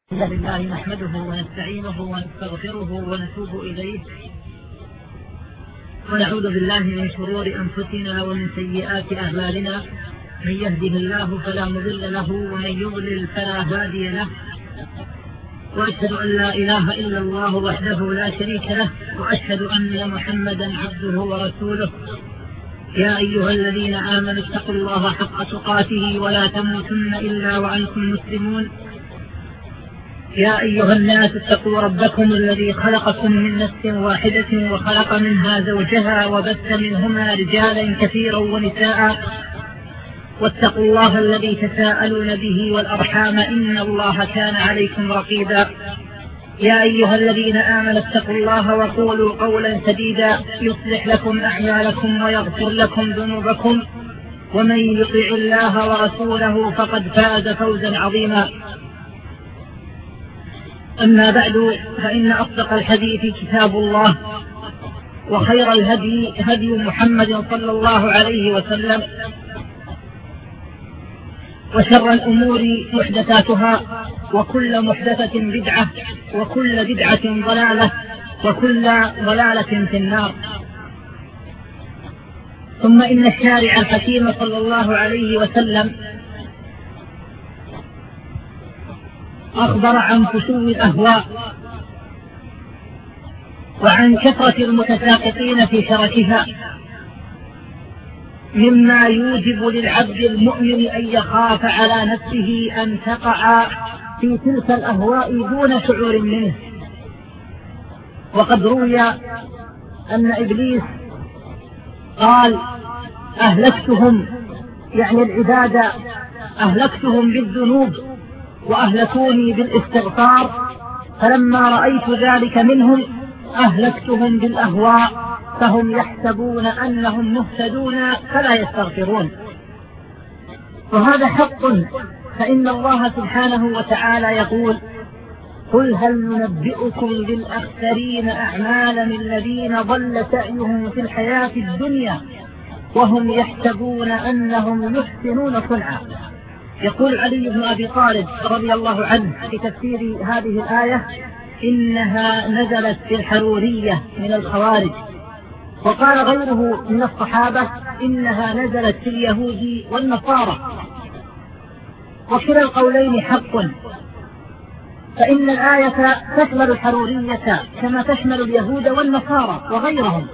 الحمد لله نحمده ونستعينه ونستغفره ونتوب إليه ونعوذ بالله من شرور أنفسنا ومن سيئات أعمالنا. من يهده الله فلا مضل له ومن يضلل فلا هادي له، وأشهد أن لا إله إلا الله وحده لا شريك له، وأشهد أن محمدا عبده ورسوله. يا أيها الذين آمنوا اتقوا الله حق تقاته ولا تموتن إلا وأنتم مسلمون. يا أيها الناس اتقوا ربكم الذي خلقكم من نفس واحدة وخلق منها زوجها وبث منهما رجالا كثيرا ونساء، واتقوا الله الذي تساءلون به والأرحام إن الله كان عليكم رقيبا. يا أيها الذين آمنوا اتقوا الله وقولوا قولا سديدا يصلح لكم أعمالكم ويغفر لكم ذنوبكم، ومن يطع الله ورسوله فقد فاز فوزا عظيما. أما بعد، فإن أصدق الحديث كتاب الله، وخير الهدي هدي محمد صلى الله عليه وسلم، وشر الأمور محدثاتها، وكل محدثة بدعة، وكل بدعة ضلالة، وكل ضلالة في النار. ثم إن الشارع الحكيم صلى الله عليه وسلم أخبر عن فشو الأهواء وعن كثرة المتساقطين في شركها، مما يوجب للعبد المؤمن أن يخاف على نفسه أن تقع في تلك الأهواء دون شعور منه. وقد روي أن إبليس قال: أهلكتهم، يعني العبادة، أهلكتهم بالذنوب وأهلكوني بالاستغفار، فلما رأيت ذلك منهم أهلكتهم بالأهواء، فهم يحسبون أنهم مهتدون فلا يستغفرون. وهذا حق، فإن الله سبحانه وتعالى يقول: قل هل ننبئكم بالأخسرين أعمالا الذين ضل سعيهم في الحياة الدنيا وهم يحسبون أنهم يحسنون صنعا. يقول علي بن أبي طالب رضي الله عنه في تفسير هذه الآية: إنها نزلت في الحرورية من الخوارج. وقال غيره من الصحابة: إنها نزلت في اليهود والنصارى. وكلا القولين حق، فإن الآية تشمل الحرورية كما تشمل اليهود والنصارى وغيرهم،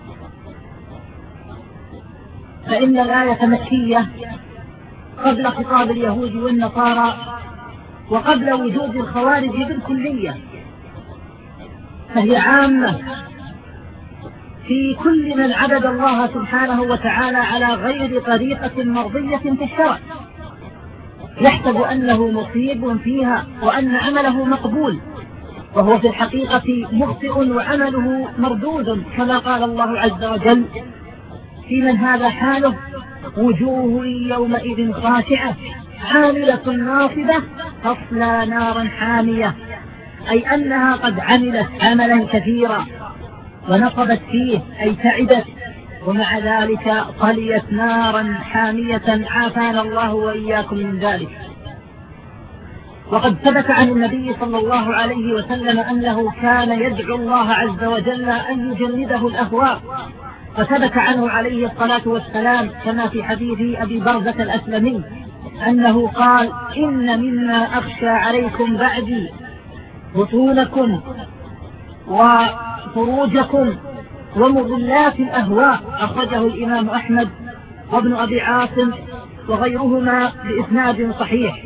فإن الآية مكية قبل خطاب اليهود والنصارى وقبل وجود الخوارج بالكلية، فهي عامة في كل من عبد الله سبحانه وتعالى على غير طريقة مرضية في الشرع، يحسب أنه مصيب فيها وأن عمله مقبول، وهو في الحقيقة مخطئ وعمله مردود، كما قال الله عز وجل: في من هذا حاله وجوه يومئذ خاشعة عاملة ناصبة تصلى نارا حامية، أي أنها قد عملت عملا كثيرا ونصبت فيه، أي تعبت، ومع ذلك صليت نارا حامية، عافانا الله وإياكم من ذلك. وقد ثبت عن النبي صلى الله عليه وسلم أنه كان يدعو الله عز وجل أن يجنده الأهواء، وثبت عنه عليه الصلاة والسلام كما في حديث أبي برزة الأسلمي أنه قال: إن مما أخشى عليكم بعدي بطونكم وفروجكم ومضلات الأهواء. أخرجه الإمام أحمد وابن أبي عاصم وغيرهما بإسناد صحيح.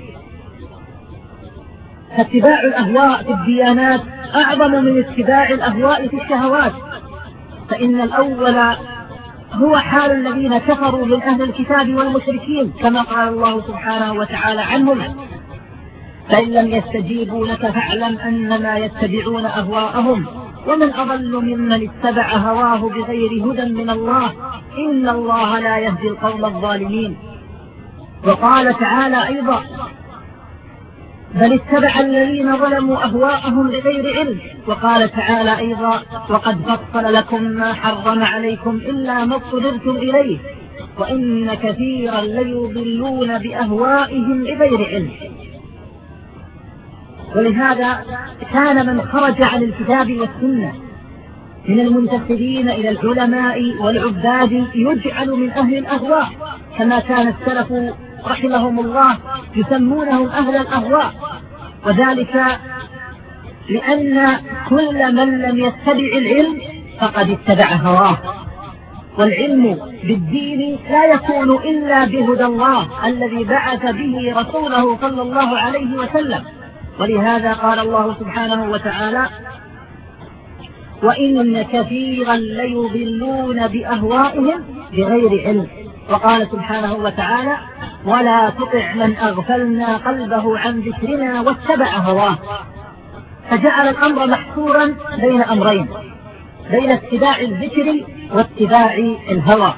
فاتباع الأهواء في الديانات أعظم من اتباع الأهواء في الشهوات، فإن الأول هو حال الذين كفروا من أهل الكتاب والمشركين، كما قال الله سبحانه وتعالى عنهم: فإن لم يستجيبوا لك فاعلم أنما يتبعون أهواءهم ومن أضل ممن اتبع هواه بغير هدى من الله إن الله لا يهدي القوم الظالمين. وقال تعالى أيضا: بل اتبع الذين ظلموا أهواءهم بغير علم. وقال تعالى أيضا: وقد فصل لكم ما حرم عليكم إلا ما اضطررتم إليه وإن كثيرا ليضلون بأهوائهم بغير علم. ولهذا كان من خرج عن الكتاب والسنة من المنتسبين إلى العلماء والعباد يجعل من أهل الأهواء، كما كان السلف رحمهم الله يسمونهم أهل الأهواء، وذلك لأن كل من لم يتبع العلم فقد اتبع هواه، والعلم بالدين لا يكون إلا بهدى الله الذي بعث به رسوله صلى الله عليه وسلم. ولهذا قال الله سبحانه وتعالى: وإن كثيرا ليضلون بأهوائهم بغير علم. وقال سبحانه وتعالى: ولا تطع من أغفلنا قلبه عن ذكرنا واتبع هواه. فجعل الأمر محصورا بين أمرين، بين اتباع الذكر واتباع الهوى.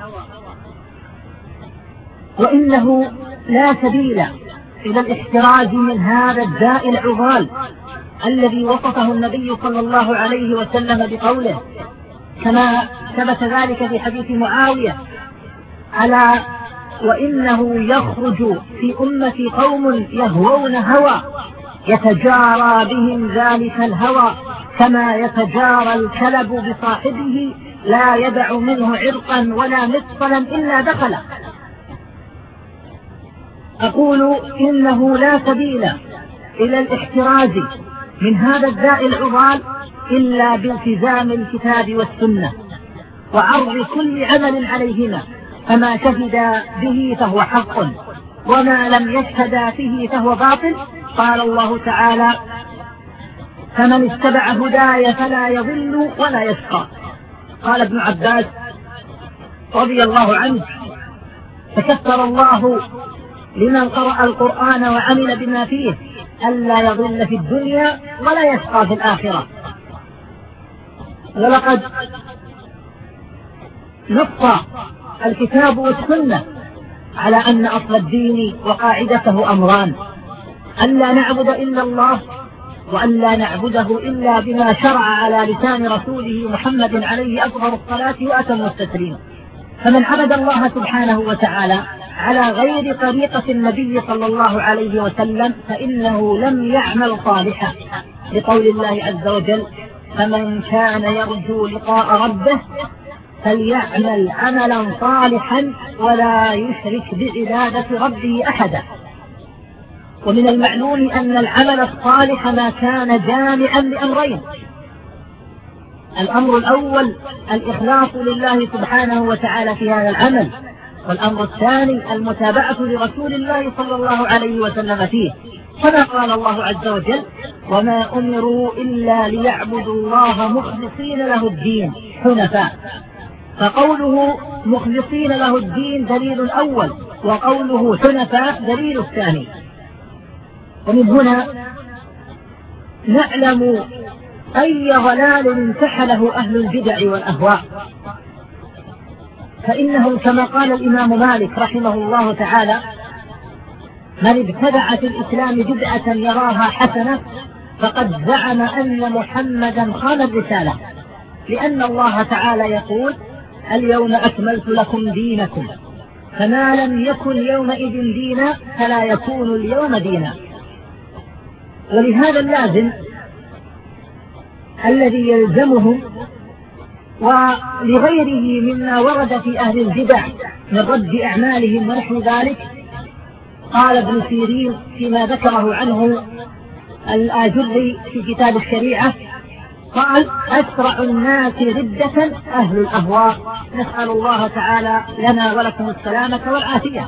وإنه لا سبيل إلى الاحتراز من هذا الداء العضال الذي وصفه النبي صلى الله عليه وسلم بقوله، كما ثبت ذلك في حديث معاوية: ألا وإنه يخرج في أمتي قوم يهوون هوى يتجارى بهم ذلك الهوى كما يتجارى الكلب بصاحبه لا يدع منه عرقا ولا مفصلا إلا دخله. أقول إنه لا سبيل إلى الاحتراز من هذا الداء العضال إلا بالتزام الكتاب والسنة وعرض كل عمل عليهما، فما شهد به فهو حق وما لم يشهد به فهو باطل. قال الله تعالى: فمن اتبع هداي فلا يضل ولا يشقى. قال ابن عباس رضي الله عنه: فكفر الله لمن قرأ القرآن وعمل بما فيه ألا يضل في الدنيا ولا يشقى في الآخرة. ولقد نص الكتاب والسنة على أن أصل الدين وقاعدته أمران: ألا نعبد إلا الله، وألا نعبده إلا بما شرع على لسان رسوله محمد عليه أفضل الصلاة وأتم التسليم. فمن عبد الله سبحانه وتعالى على غير طريقة النبي صلى الله عليه وسلم فإنه لم يعمل صالحا، لقول الله عز وجل: فمن كان يرجو لقاء ربه فليعمل عملا صالحا ولا يشرك بعبادة ربه أحدا. ومن المعلوم أن العمل الصالح ما كان جامعا لأمرين: الأمر الأول الإخلاص لله سبحانه وتعالى في هذا العمل، والأمر الثاني المتابعة لرسول الله صلى الله عليه وسلم فيه، كما قال الله عز وجل: وما أمروا إلا ليعبدوا الله مخلصين له الدين حنفاء. فقوله مخلصين له الدين دليل الأول، وقوله حنفاء دليل الثاني. ومن هنا نعلم أي ضلال انتحله أهل البدع والأهواء، فإنهم كما قال الإمام مالك رحمه الله تعالى: من ابتدع في الإسلام بدعة يراها حسنة فقد زعم أن محمدا خان الرسالة، لأن الله تعالى يقول: اليوم أكملت لكم دينكم، فما لم يكن يومئذ دينا فلا يكون اليوم دينا. ولهذا اللازم الذي يلزمهم ولغيره مما ورد في أهل البدع من رد أعمالهم ونحو ذلك، قال ابن سيرين فيما ذكره عنه الآجري في كتاب الشريعة، قال: أسرع الناس ردة أهل الأهواء، نسأل الله تعالى لنا ولكم السلامة والعافية.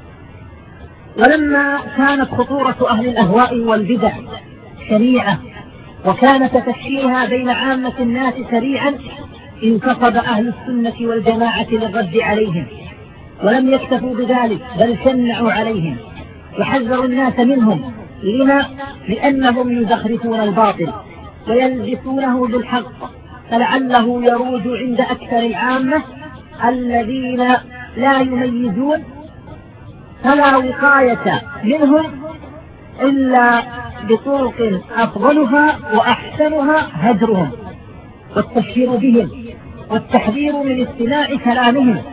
ولما كانت خطورة أهل الأهواء والبدع شريعة وكان تفشيها بين عامة الناس سريعا، انتصب أهل السنة والجماعة للرد عليهم، ولم يكتفوا بذلك بل شنعوا عليهم وحذروا الناس منهم. لما؟ لأنهم يزخرفون الباطل ويلبسونه بالحق، فلعله يروج عند أكثر العامة الذين لا يميزون، فلا وقاية منهم إلا بطرق أفضلها وأحسنها هجرهم والتبشير بهم والتحذير من استماع كلامهم.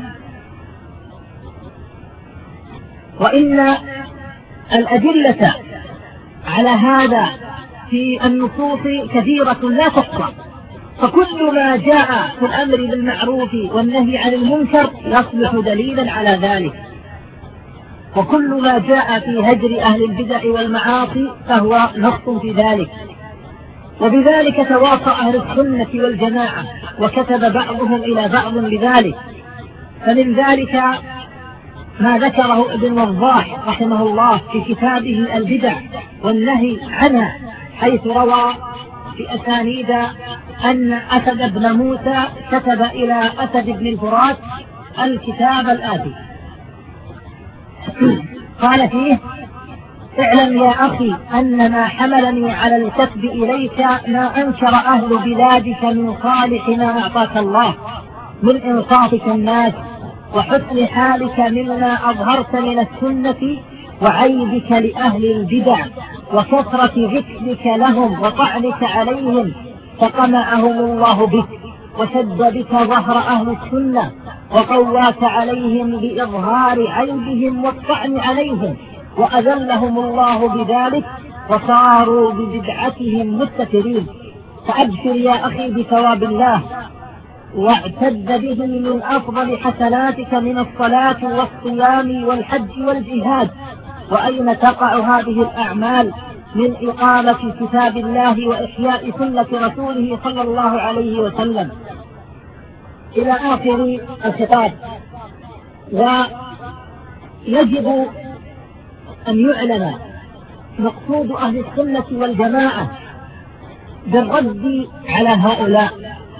وإن الأدلة على هذا في النصوص كثيرة لا تحصى، فكل ما جاء في الأمر بالمعروف والنهي عن المنكر يصبح دليلا على ذلك، وكل ما جاء في هجر أهل البدع والمعاصي فهو نص في ذلك. وبذلك تواصى أهل السنة والجماعة، وكتب بعضهم إلى بعض بذلك. فمن ذلك ما ذكره ابن وضاح رحمه الله في كتابه البدع والنهي عنها، حيث روى في أسانيد أن أسد بن موسى كتب إلى أسد بن الفرات الكتاب الآتي، قال فيه: اعلم يا أخي أن ما حملني على الكتب إليك ما أنكر أهل بلادك من صالح ما أعطاك الله من إنصافك الناس وحسن حالك مما أظهرت من السنة وعيبك لأهل البدع وكثرة ذكرك لهم وطعنك عليهم، فقمعهم الله بك وشد بك ظهر أهل السنة وقواك عليهم بإظهار عيبهم والطعن عليهم، وأذلهم الله بذلك وصاروا ببدعتهم مستترين. فأبشر يا أخي بثواب الله، واعتد به من أفضل حسناتك من الصلاة والصيام والحج والجهاد. وأين تقع هذه الأعمال من إقامة كتاب الله وإحياء سنة رسوله صلى الله عليه وسلم، إلى آخر الخطاب. ويجب أن يعلم مقصود أهل السنة والجماعة بالرد على هؤلاء،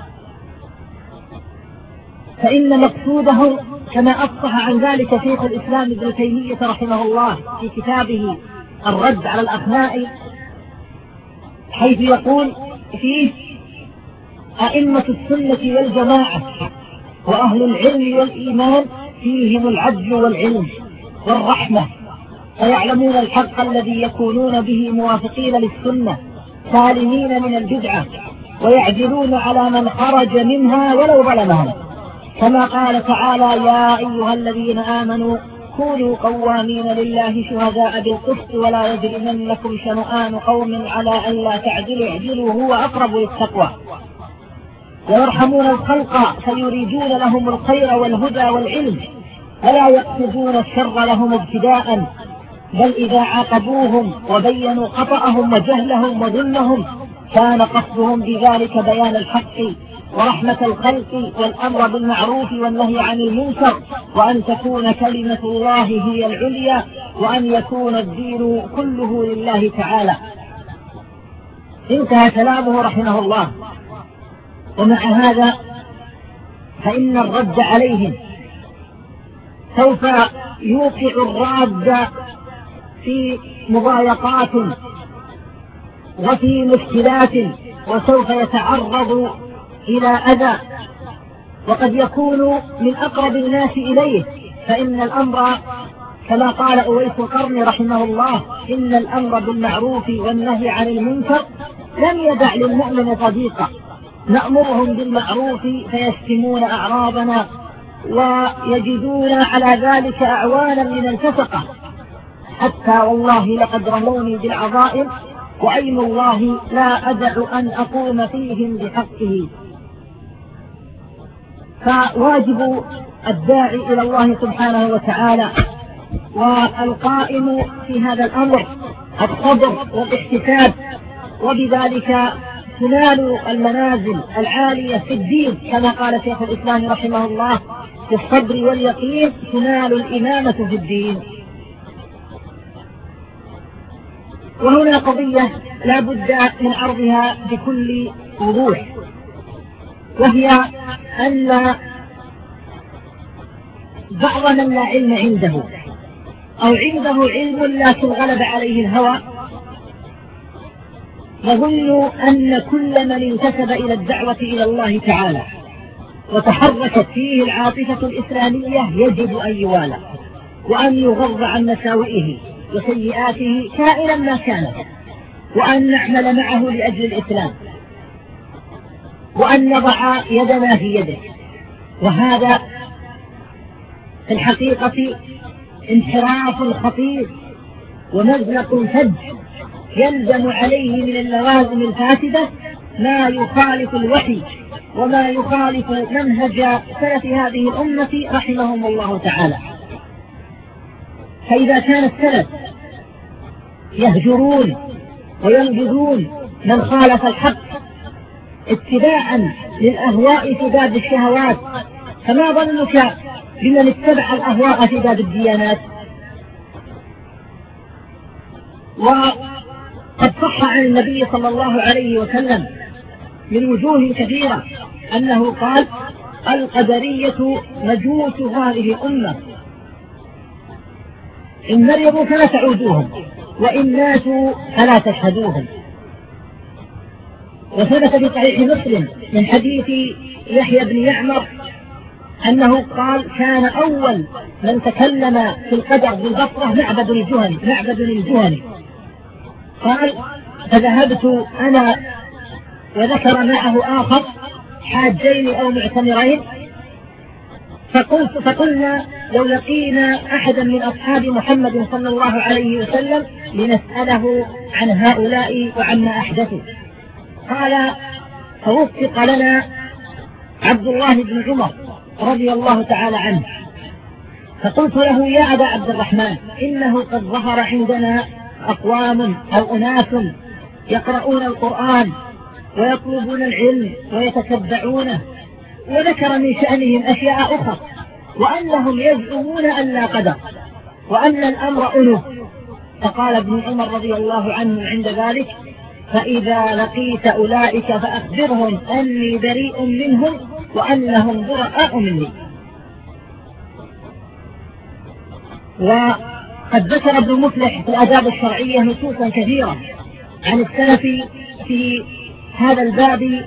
فإن مقصودهم كما أفصح عن ذلك شيخ الإسلام ابن تيمية رحمه الله في كتابه الرد على الأخناء، حيث يقول فيه: أئمة السنة والجماعة وأهل العلم والإيمان فيهم العدل والعلم والرحمة، فيعلمون الحق الذي يكونون به موافقين للسنة سالمين من البدعة، ويعدلون على من خرج منها ولو ظلمهم، كما قال تعالى: يا أيها الذين آمنوا كونوا قوامين لله شهداء بالقسط ولا يجرمنكم شنآن قوم على ألا تعدلوا اعدلوا هو أقرب للتقوى. ويرحمون الخلق فيريدون لهم الخير والهدى والعلم، ولا يقصدون الشر لهم ابتداء، بل إذا عاقبوهم وبينوا خطأهم وجهلهم وذلهم كان قصدهم بذلك بيان الحق ورحمة الخلق والأمر بالمعروف والنهي عن المنكر، وأن تكون كلمة الله هي العليا، وأن يكون الدين كله لله تعالى. انتهى كلامه رحمه الله. ومع هذا فإن الرد عليهم سوف يوقع الراد في مضايقات وفي مشكلات، وسوف يتعرض إلى أذى، وقد يكون من أقرب الناس إليه، فإن الأمر كما قال أويس القرني رحمه الله: إن الأمر بالمعروف والنهي عن المنكر لم يدع للمؤمن صديقا، نأمرهم بالمعروف فيشتمون أعراضنا ويجدون على ذلك أعوانا من الفسقة، حتى والله لقد رموني بالعظائم وأيم الله لا أدع أن أقوم فيهم بحقه. فواجب الداعي إلى الله سبحانه وتعالى والقائم في هذا الأمر الصبر والاحتساب، وبذلك تنال المنازل العالية في الدين، كما قال شيخ الإسلام رحمه الله: في الصبر واليقين تنال الإمامة في الدين. وهنا قضية لا بد من عرضها بكل وضوح، وهي أن بعض من لا علم عنده أو عنده علم لكن غلب عليه الهوى يظن أن كل من انتسب إلى الدعوة إلى الله تعالى وتحركت فيه العاطفة الإسلامية يجب أن يوالى وأن يغض عن مساوئه وسيئاته كائنا ما كان، وأن نعمل معه لأجل الإسلام، وأن نضع يدنا في يده. وهذا في الحقيقة انحراف خطير ومزلق فج يلزم عليه من اللوازم الفاسدة ما يخالف الوحي وما يخالف منهج سلف هذه الأمة رحمهم الله تعالى. فإذا كان السلف يهجرون وينبذون من خالف الحق اتباعا للأهواء في باب الشهوات، فما ظنك بمن اتبع الأهواء في باب الديانات؟ وقد صح عن النبي صلى الله عليه وسلم من وجوه كثيرة أنه قال: القدرية مجوس هذه الأمة، إن مرضوا فلا تعودوهم، وإن ماتوا فلا تشهدوهم. وثبت في صحيح مسلم من حديث يحيى بن يعمر أنه قال: كان أول من تكلم في القدر بالبصرة معبد الجهني. قال: فذهبت أنا وذكر معه آخر حاجين أو معتمرين، فقلنا لو لقينا أحدا من أصحاب محمد صلى الله عليه وسلم لنسأله عن هؤلاء وعما أحدثوا. قال: فوفق لنا عبد الله بن عمر رضي الله تعالى عنه، فقلت له: يا أبا عبد الرحمن، إنه قد ظهر عندنا أقوام أو أناس يقرؤون القرآن ويطلبون العلم ويتتبعونه، وذكر من شأنهم أشياء أخرى، وأنهم يزعمون أن لا قدر وأن الأمر أنوف. فقال ابن عمر رضي الله عنه عند ذلك: فإذا لقيت أولئك فأخبرهم أني بريء منهم وأنهم براء مني. وقد ذكر ابن مفلح في الآداب الشرعية نصوصا كثيرة عن السلف في هذا الباب،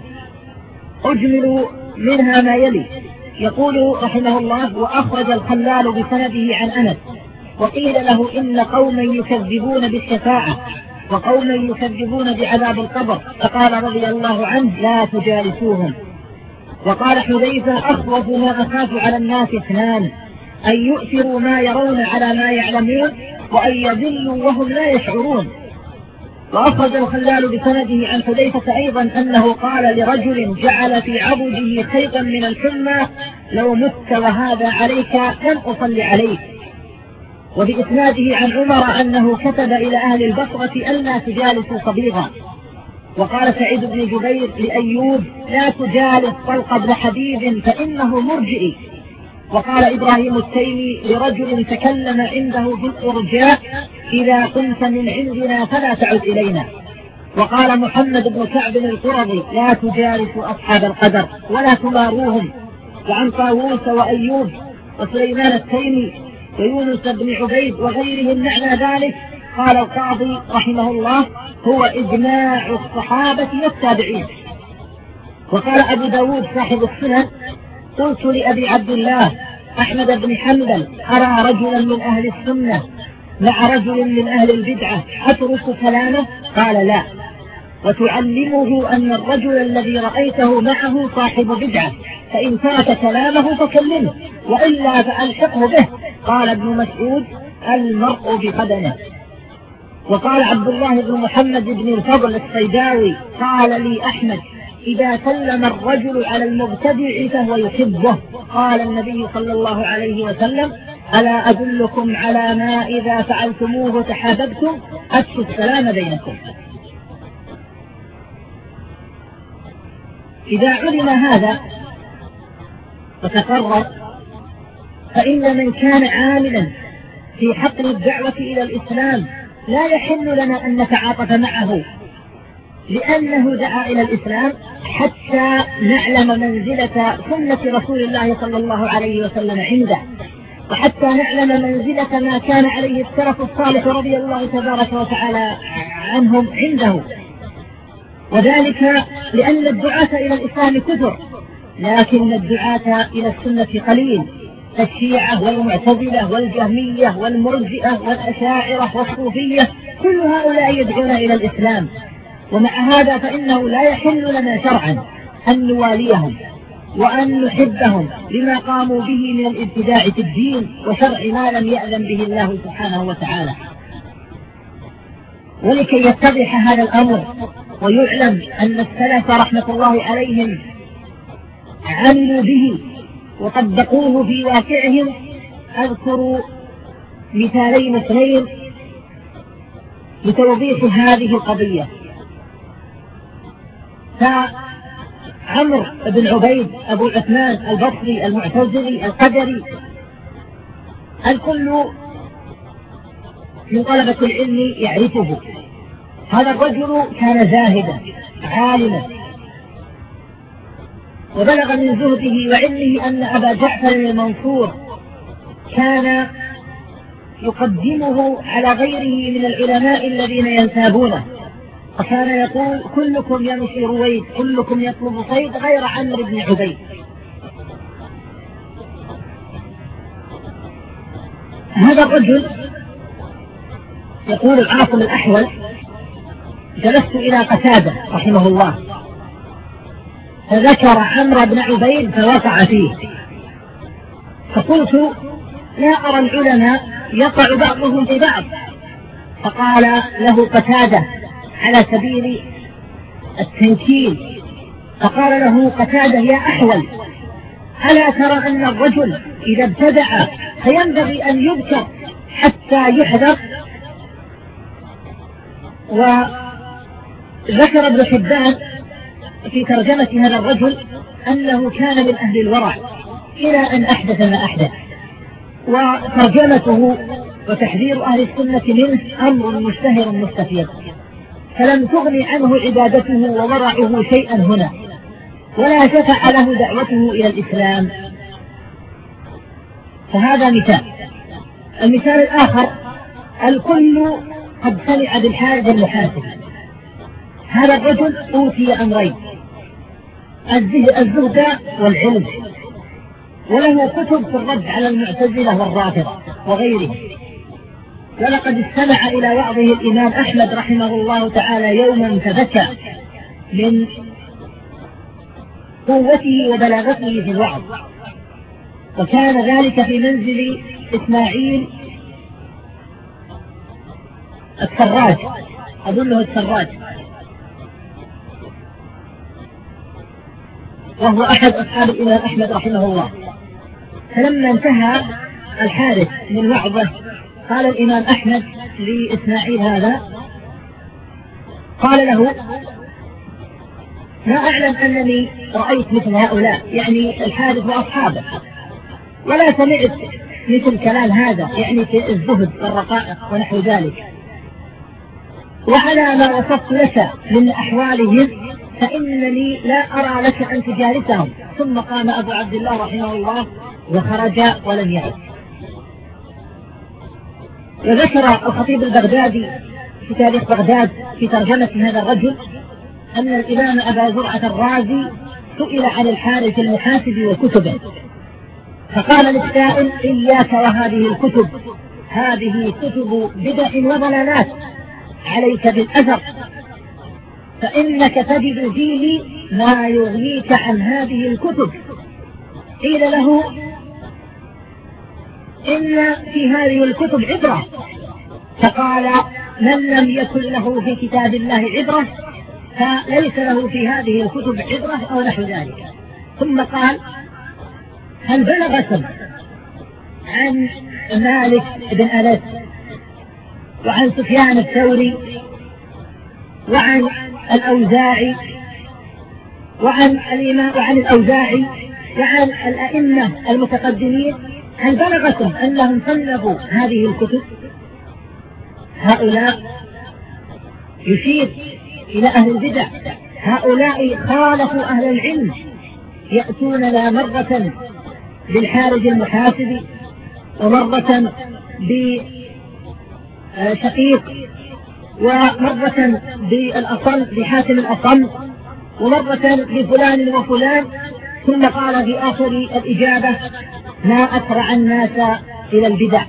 أجمل منها ما يلي. يقول رحمه الله: وأخرج الخلال بسنده عن أنس: وقيل له: إن قوما يكذبون بالشفاعة وقوما يكذبون بعذاب القبر، فقال رضي الله عنه: لا تجالسوهم. وقال حذيفة: أخوف ما أخاف على الناس اثنان: أن يؤثروا ما يرون على ما يعلمون، وأن يضلوا وهم لا يشعرون. وأخرج الخلال بسنده عن حذيفة أيضا أنه قال لرجل جعل في عضده خيطا من الحمى: لو مت وهذا عليك لم أصل عليك. وبإسناده عن عمر أنه كتب إلى أهل البصرة ألا تجالسوا صبيغا. وقال سعيد بن جبير لأيوب: لا تجالس طلق بن حبيب فإنه مرجئي. وقال إبراهيم التيمي لرجل تكلم عنده بالإرجاء: إذا كنت من عندنا فلا تعد إلينا. وقال محمد بن كعب القرظي: لا تجالسوا أصحاب القدر ولا تماروهم. وعن طاووس وأيوب وسليمان التيمي ويونس بن عبيد وغيرهم معنى ذلك. قال القاضي رحمه الله: هو إجماع الصحابة والتابعين. وقال أبو داود صاحب السنن: قلت لأبي عبد الله أحمد بن حنبل: أرى رجلا من أهل السنة مع رجل من أهل البدعة أترك كلامه؟ قال: لا. وتعلمه أن الرجل الذي رأيته معه صاحب بدعة، فإن ترك كلامه فكلمه، وإلا فألحقه به. قال ابن مسعود: المرء بقدمه. وقال عبد الله بن محمد بن الفضل الصيداوي: قال لي أحمد: إذا سلم الرجل على المبتدع فهو يحبه. قال النبي صلى الله عليه وسلم: ألا أدلكم على ما إذا فعلتموه تحاببتم؟ أفشوا السلام بينكم. إذا علم هذا وتقرر، فإن من كان عاملا في حقل الدعوة إلى الإسلام لا يحل لنا أن نتعاطف معه، لأنه دعا إلى الإسلام حتى نعلم منزلة سنة رسول الله صلى الله عليه وسلم عنده، وحتى نعلم منزلة ما كان عليه السلف الصالح رضي الله تبارك وتعالى عنهم عنده. وذلك لأن الدعاة إلى الإسلام كثر، لكن الدعاة إلى السنة قليل، الشيعة والمعتزلة والجهمية والمرجئة والأشاعرة والصوفية كل هؤلاء يدعون إلى الإسلام. ومع هذا فإنه لا يحل لنا شرعا أن نواليهم وأن نحبهم لما قاموا به من الابتداع في الدين وشرع ما لم يأذن به الله سبحانه وتعالى. ولكي يتضح هذا الأمر ويعلم أن السلف رحمة الله عليهم عملوا به وطبقوه في واقعهم، أذكر مثالين اثنين لتوضيح هذه القضية. فعمرو بن عبيد أبو عثمان البصري المعتزلي القدري، الكل من طلبة العلم يعرفه. هذا الرجل كان زاهدا عالما، وبلغ من زهده وعلمه أن أبا جعفر المنصور كان يقدمه على غيره من العلماء الذين ينسابونه، فكان يقول: كلكم يمشي رويد، كلكم يطلب صيد غير عمرو بن عبيد. هذا الرجل يقول العاصم الأحول: جلست إلى قتادة رحمه الله فذكر عمرو بن عبيد فوقع فيه، فقلت: لا أرى العلماء يقع بعضهم في بعض. فقال له قتادة على سبيل التنكيل، فقال له قتادة: يا أحول، ألا ترى أن الرجل إذا ابتدع فينبغي أن يذكر حتى يحذر؟ وذكر ابن حبان في ترجمة هذا الرجل أنه كان من أهل الورع إلى أن أحدث ما أحدث، وترجمته وتحذير أهل السنة منه أمر مشتهر مستفيض، فلم تغني عنه عبادته وورعه شيئا هنا، ولا شفع له دعوته إلى الإسلام. فهذا مثال. المثال الآخر: الكل قد سمع بالحارث المحاسب. هذا الرجل أوتي أمرين: الزهد والعلم، وله كتب في الرد على المعتزلة والرافضة وغيره. ولقد استمع إلى وعظه الإمام أحمد رحمه الله تعالى يوما فبكى من قوته وبلاغته في الوعظ، وكان ذلك في منزل إسماعيل السراج، أظنه السراج، وهو أحد أصحاب الإمام أحمد رحمه الله. فلما انتهى الحارث من وعظه قال الإمام أحمد لإسماعيل هذا، قال له: ما أعلم أنني رأيت مثل هؤلاء، يعني الحارث وأصحابه، ولا سمعت مثل كلام هذا، يعني في الزهد والرقائق ونحو ذلك، وعلى ما وصفت لك من أحوالهم فإنني لا أرى لك أن تجالسهم. ثم قام أبو عبد الله رحمه الله وخرج ولم يعد. وذكر الخطيب البغدادي في تاريخ بغداد في ترجمة هذا الرجل أن الإمام أبا زرعة الرازي سئل عن الحارث المحاسب وكتبه، فقال للسائل: إياك وهذه الكتب، هذه كتب بدع وضلالات، عليك بالأثر، فإنك تجد فيه ما يغنيك عن هذه الكتب. قيل له: إن في هذه الكتب عبرة. فقال: من لم يكن له في كتاب الله عبرة فليس له في هذه الكتب عبرة أو نحو ذلك. ثم قال: هل بلغكم عن مالك بن أنس وعن سفيان الثوري وعن الأوزاعي وعن الأوزاعي وعن الأئمة المتقدمين، هل بلغكم أنهم صنفوا هذه الكتب؟ هؤلاء يشير إلى أهل البدع، هؤلاء خالفوا أهل العلم، يأتوننا مرة بالحارث المحاسب، ومرة بشقيق، ومرة بالأصم بحاتم الأصم، ومرة بفلان وفلان. ثم قال في آخر الإجابة: ما أسرع الناس إلى البدع.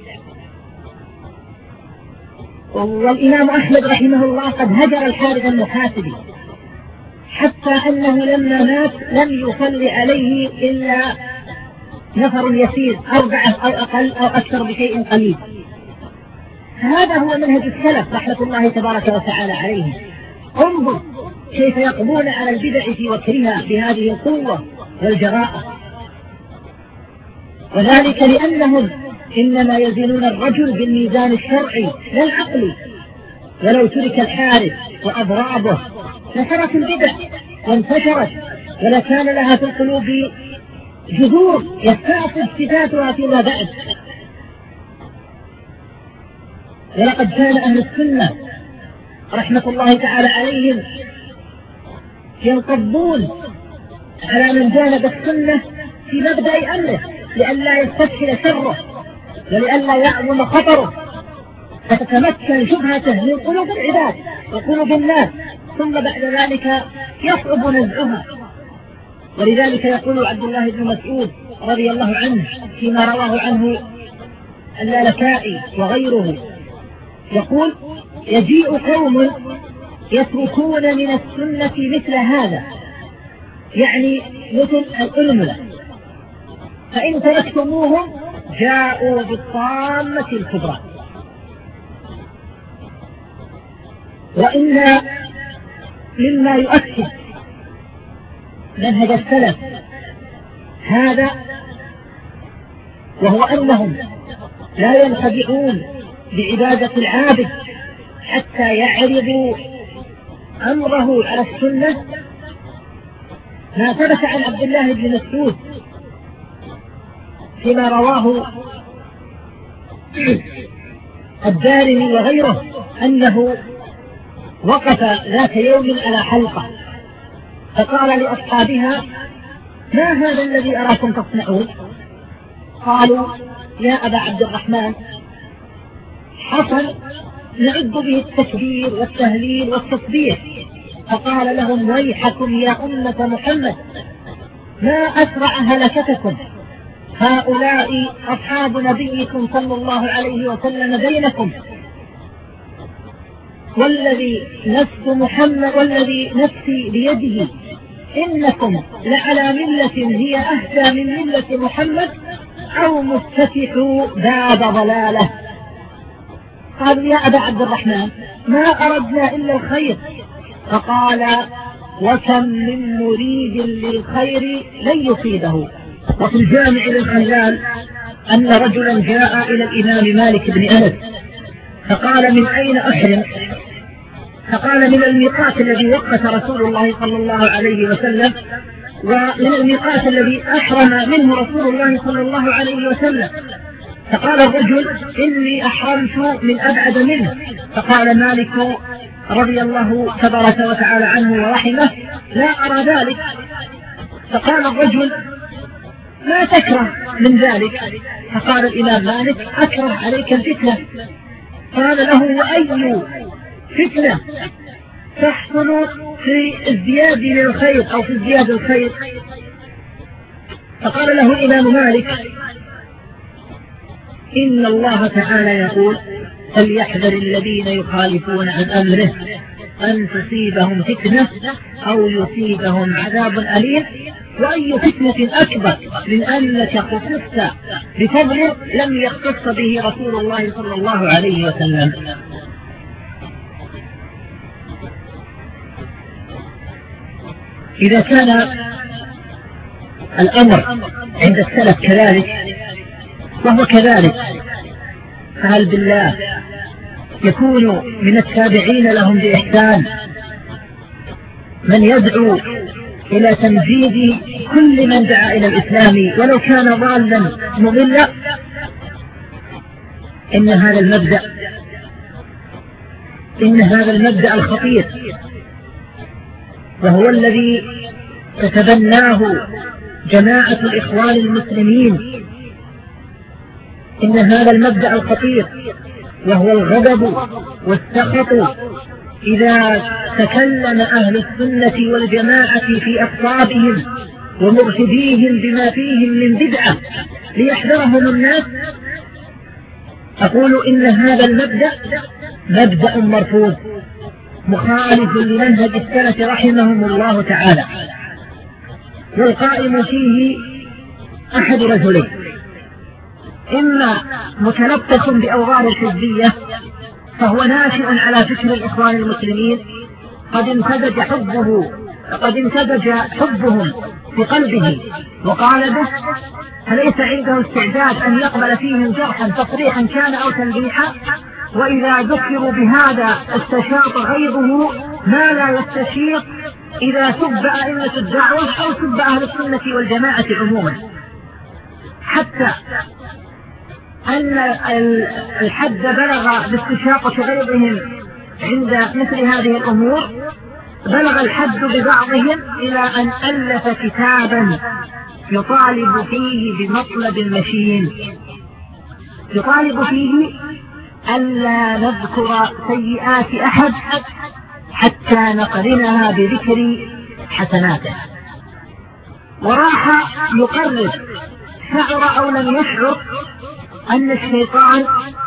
والإمام أحمد رحمه الله قد هجر الحارث المحاسبي، حتى أنه لما مات لم يصلي عليه إلا نفر يسير، 4 أو أقل أو أكثر بشيء قليل. هذا هو منهج السلف رحمة الله تبارك وتعالى عليهم. انظر كيف يقضون على البدع في وكرها بهذه القوة والجراءة، وذلك لأنهم إنما يزنون الرجل بالميزان الشرعي لا العقلي. ولو ترك الحارث وأضرابه لترك البدع وانتشرت، ولكان لها في القلوب جذور يستعصي افتتاتها فيما بعد. ولقد كان أهل السنة رحمة الله تعالى عليهم ينقضون على من جانب السنة في مبدأ أمره لئلا يستسهل شره ولئلا يعظم خطره، فتتمكن شبهته من قلوب العباد وقلوب الناس، ثم بعد ذلك يصعب نزعها. ولذلك يقول عبد الله بن مسعود رضي الله عنه فيما رواه عنه اللالكائي وغيره، يقول: يجيء قوم يتركون من السنة مثل هذا، يعني مثل الألملة، فإن تركتموهم جاءوا بالطامة الكبرى. وإن مما يؤكد منهج السلف هذا وهو أنهم لا ينخدعون بعبادة العابد حتى يعرضوا أمره على السنة، ما ثبت عن عبد الله بن مسعود فيما رواه الدارمي وغيره أنه وقف ذات يوم على حلقة فقال لأصحابها: ما هذا الذي أراكم تصنعون؟ قالوا: يا أبا عبد الرحمن، حصل نعد به التكبير والتهليل والتصبيح. فقال لهم: ويحكم يا أمة محمد، ما أسرع هلكتكم، هؤلاء أصحاب نبيكم صلى الله عليه وسلم بينكم، والذي والذي نفسي بيده إنكم لعلى ملة هي أهدى من ملة محمد أو مفتتحوا باب ضلالة. قالوا: يا أبا عبد الرحمن، ما أردنا إلا الخير. فقال: وكم من مريد للخير لن يصيبه. وفي الجامع للخلال أن رجلا جاء إلى الإمام مالك بن أنس فقال: من أين أحرم؟ فقال: من الميقات الذي وقت رسول الله صلى الله عليه وسلم، ومن الميقات الذي أحرم منه رسول الله صلى الله عليه وسلم. فقال الرجل: إني أحرمت من أبعد منه. فقال مالك رضي الله تبارك وتعالى عنه ورحمه: لا أرى ذلك. فقال الرجل: ما تكره من ذلك؟ فقال الإمام مالك: أكره عليك الفتنة. قال له: وأي فتنة تحصل في ازدياد للخير أو في ازدياد الخير؟ فقال له الإمام مالك: إن الله تعالى يقول: فليحذر الذين يخالفون عن أمره أن تصيبهم فتنة أو يصيبهم عذاب أليم. وأي فتنة أكبر من أنك خصصت بفضل لم يختص به رسول الله صلى الله عليه وسلم. إذا كان الأمر عند السلف كذلك وهو كذلك، فهل بالله يكون من التابعين لهم بإحسان من يدعو إلى تمجيد كل من دعا إلى الإسلام ولو كان ضالا مضلا؟ إن هذا المبدأ الخطير، وهو الذي تتبناه جماعة الإخوان المسلمين، إن هذا المبدأ الخطير وهو الغضب والسخط إذا تكلم أهل السنة والجماعة في أقطابهم ومرشديهم بما فيهم من بدعة ليحذرهم الناس. أقول إن هذا المبدأ مبدأ مرفوض مخالف لمنهج السلف رحمهم الله تعالى، والقائم فيه أحد رجلين: إما متلطخ بأوغار الحزبية فهو ناشئ على فكر الإخوان المسلمين قد امتدج حبهم في قلبه وقال به، فليس عنده استعداد أن يقبل فيهم جرحا تصريحا كان أو تلبيحا، وإذا ذكروا بهذا استشاط غيظه ما لا يستشيط إذا سب أئمة الدعوة أو سب أهل السنة والجماعة عموما، حتى أن الحد بلغ باستشاقة غيظهم عند مثل هذه الأمور، بلغ الحد ببعضهم إلى أن ألف كتابا يطالب فيه بمطلب مشين، يطالب فيه ألا نذكر سيئات أحد حتى نقرنها بذكر حسناته. وراح يقرر شعر أو لم يشعر أن الشيطان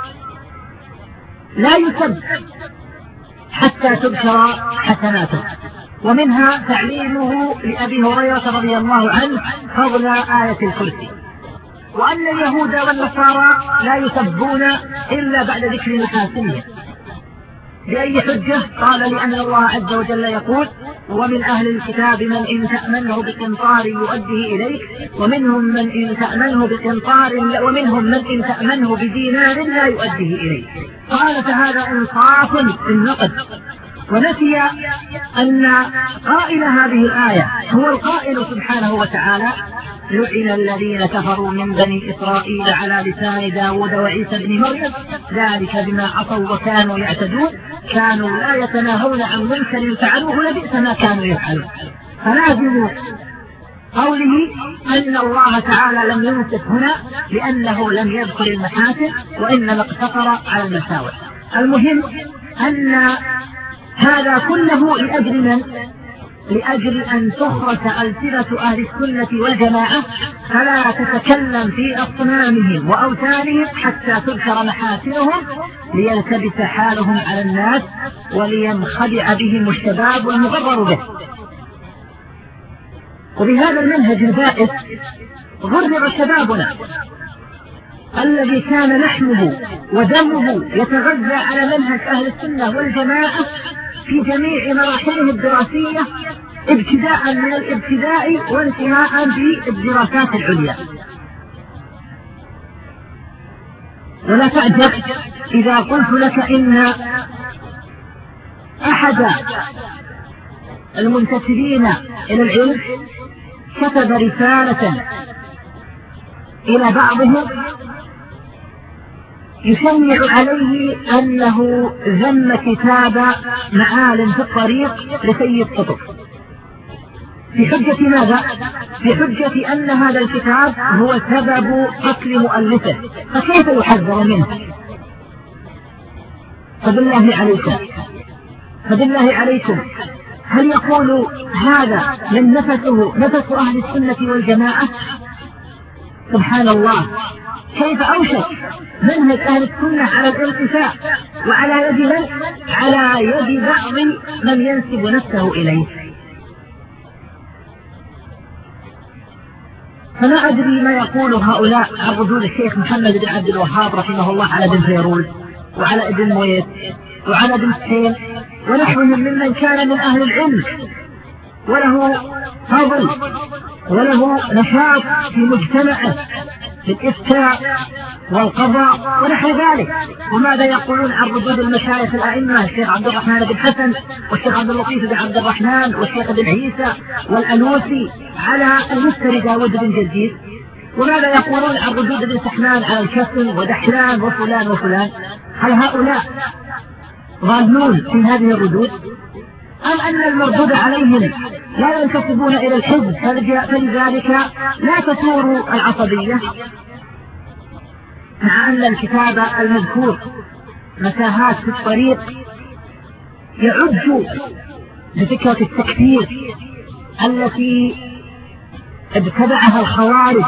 لا يسب حتى تذكر حسناته، ومنها تعليمه لأبي هريرة رضي الله عنه فضل آية الكرسي، وأن اليهود والنصارى لا يسبون إلا بعد ذكر محاسنهم. بأي حجة؟ قال لأن الله عز وجل يقول: ومن أهل الكتاب من إن تأمنه بقنطار يؤديه إليك ومنهم من إن تأمنه بقنطار ومنهم من إن تأمنه بدينار لا يؤديه إليك. قال: فهذا إنصاف في النقد. ونسي أن قائل هذه الآية هو القائل سبحانه وتعالى: لعن الذين كفروا من بني إسرائيل على لسان داود وعيسى بن مريم ذلك بما عصوا وكانوا يعتدون كانوا لا يتناهون عن منكر فعلوه لبئس ما كانوا يفعلون. فلازم قوله أن الله تعالى لم ينصف هنا لأنه لم يذكر المحاسن وإنما اقتصر على المساوئ. المهم أن هذا كله لأجل من؟ لأجل أن تخرس ألسنة أهل السنة والجماعة فلا تتكلم في أصنامهم وأوثانهم حتى تذكر محاسنهم ليلتبس حالهم على الناس ولينخدع بهم الشباب المغرر به. وبهذا المنهج البائس غرر شبابنا الذي كان لحمه ودمه يتغذى على منهج أهل السنة والجماعة في جميع مراحله الدراسية ابتداء من الابتداء وانتهاء بالدراسات العليا. ولا تعجب إذا قلت لك إن أحد المنتسبين إلى العلم كتب رسالة إلى بعضهم يشنع عليه أنه ذم كتاب معالم في الطريق لسيد قطب في حجة ماذا؟ في حجة أن هذا الكتاب هو سبب قتل مؤلفه، فكيف يحذر منه؟ فبالله عليكم هل يقول هذا من نفس أهل السنة والجماعة؟ سبحان الله، كيف أوشك منهج أهل السنة على الارتفاع وعلى يد من؟ على يد بعض من ينسب نفسه إليه. فلا أدري ما يقول هؤلاء عن ردود الشيخ محمد بن عبد الوهاب رحمه الله على ابن فيروز وعلى ابن مويت وعلى ابن سحيل ونحوهم ممن كان من أهل العلم وله فضل وله نشاط في مجتمعه في الإفتاء والقضاء ونحو ذلك. وماذا يقولون عن ردود المشايخ الأئمة الشيخ عبد الرحمن بن حسن والشيخ عبد اللطيف بن عبد الرحمن والشيخ بن عيسى والألوسي على المفتري داود بن جرجيس؟ وماذا يقولون عن ردود ابن سحمان على الكسن ودحلان وفلان وفلان؟ هل هؤلاء ظالمون في هذه الردود أم أن المردود عليهم لا ينتسبون إلى الحزب فلذلك لا تثور العصبية؟ مع أن الكتاب المذكور متاهات في الطريق يعج بفكرة التكفير التي ابتدعها الخوارج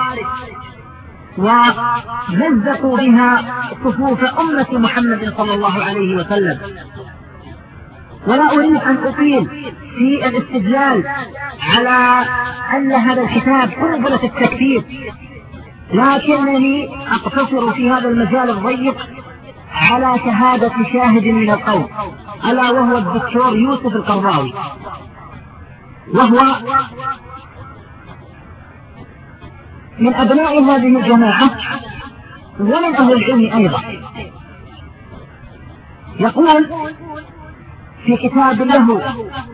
ومزقوا بها صفوف أمة محمد صلى الله عليه وسلم. ولا أريد أن أطيل في الاستدلال على أن هذا الكتاب قنبلة التكفير، لكنني أقتصر في هذا المجال الضيق على شهادة شاهد من القوم، ألا وهو الدكتور يوسف القرضاوي، وهو من أبناء هذه الجماعة ومن أهل العلم أيضا. يقول في كتاب له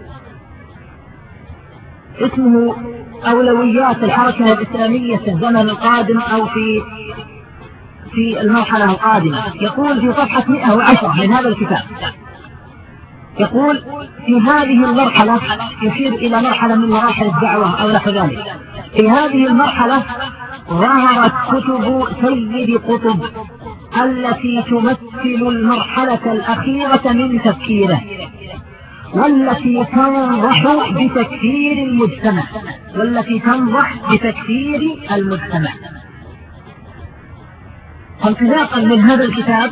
اسمه أولويات الحركة الإسلامية في الزمن القادم أو في المرحلة القادمة، يقول في صفحة 110 من هذا الكتاب، يقول في هذه المرحلة، يشير إلى مرحلة من مراحل الدعوة أو نحو ذلك، في هذه المرحلة ظهرت كتب سيد قطب التي تمثل المرحلة الأخيرة من تفكيره، والتي تنضح بتكفير المجتمع، المجتمع. انطلاقا من هذا الكتاب،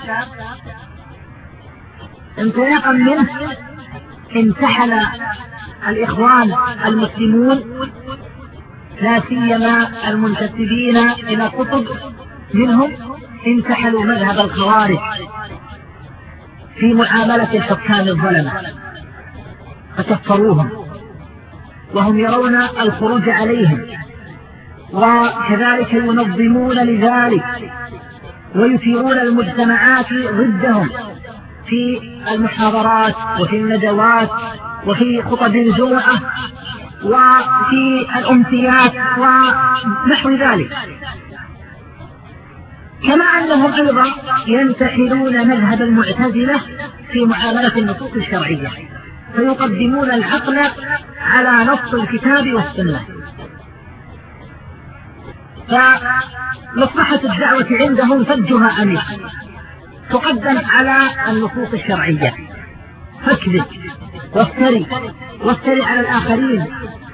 انطلاقا منه انتحل الإخوان المسلمون لا سيما المنتسبين إلى قطب منهم انتحلوا مذهب الخوارج في معاملة الحكام الظلمة، فكفروهم وهم يرون الخروج عليهم، وكذلك ينظمون لذلك ويثيرون المجتمعات ضدهم في المحاضرات وفي الندوات وفي خطب الجمعة وفي الأمسيات ونحو ذلك. كما أنهم أيضا ينتحلون مذهب المعتزلة في معاملة النصوص الشرعية، فيقدمون العقل على نص الكتاب والسنة. فمصلحة الدعوة عندهم فجها عميق، تقدم على النصوص الشرعية، فاكذب وافتري على الآخرين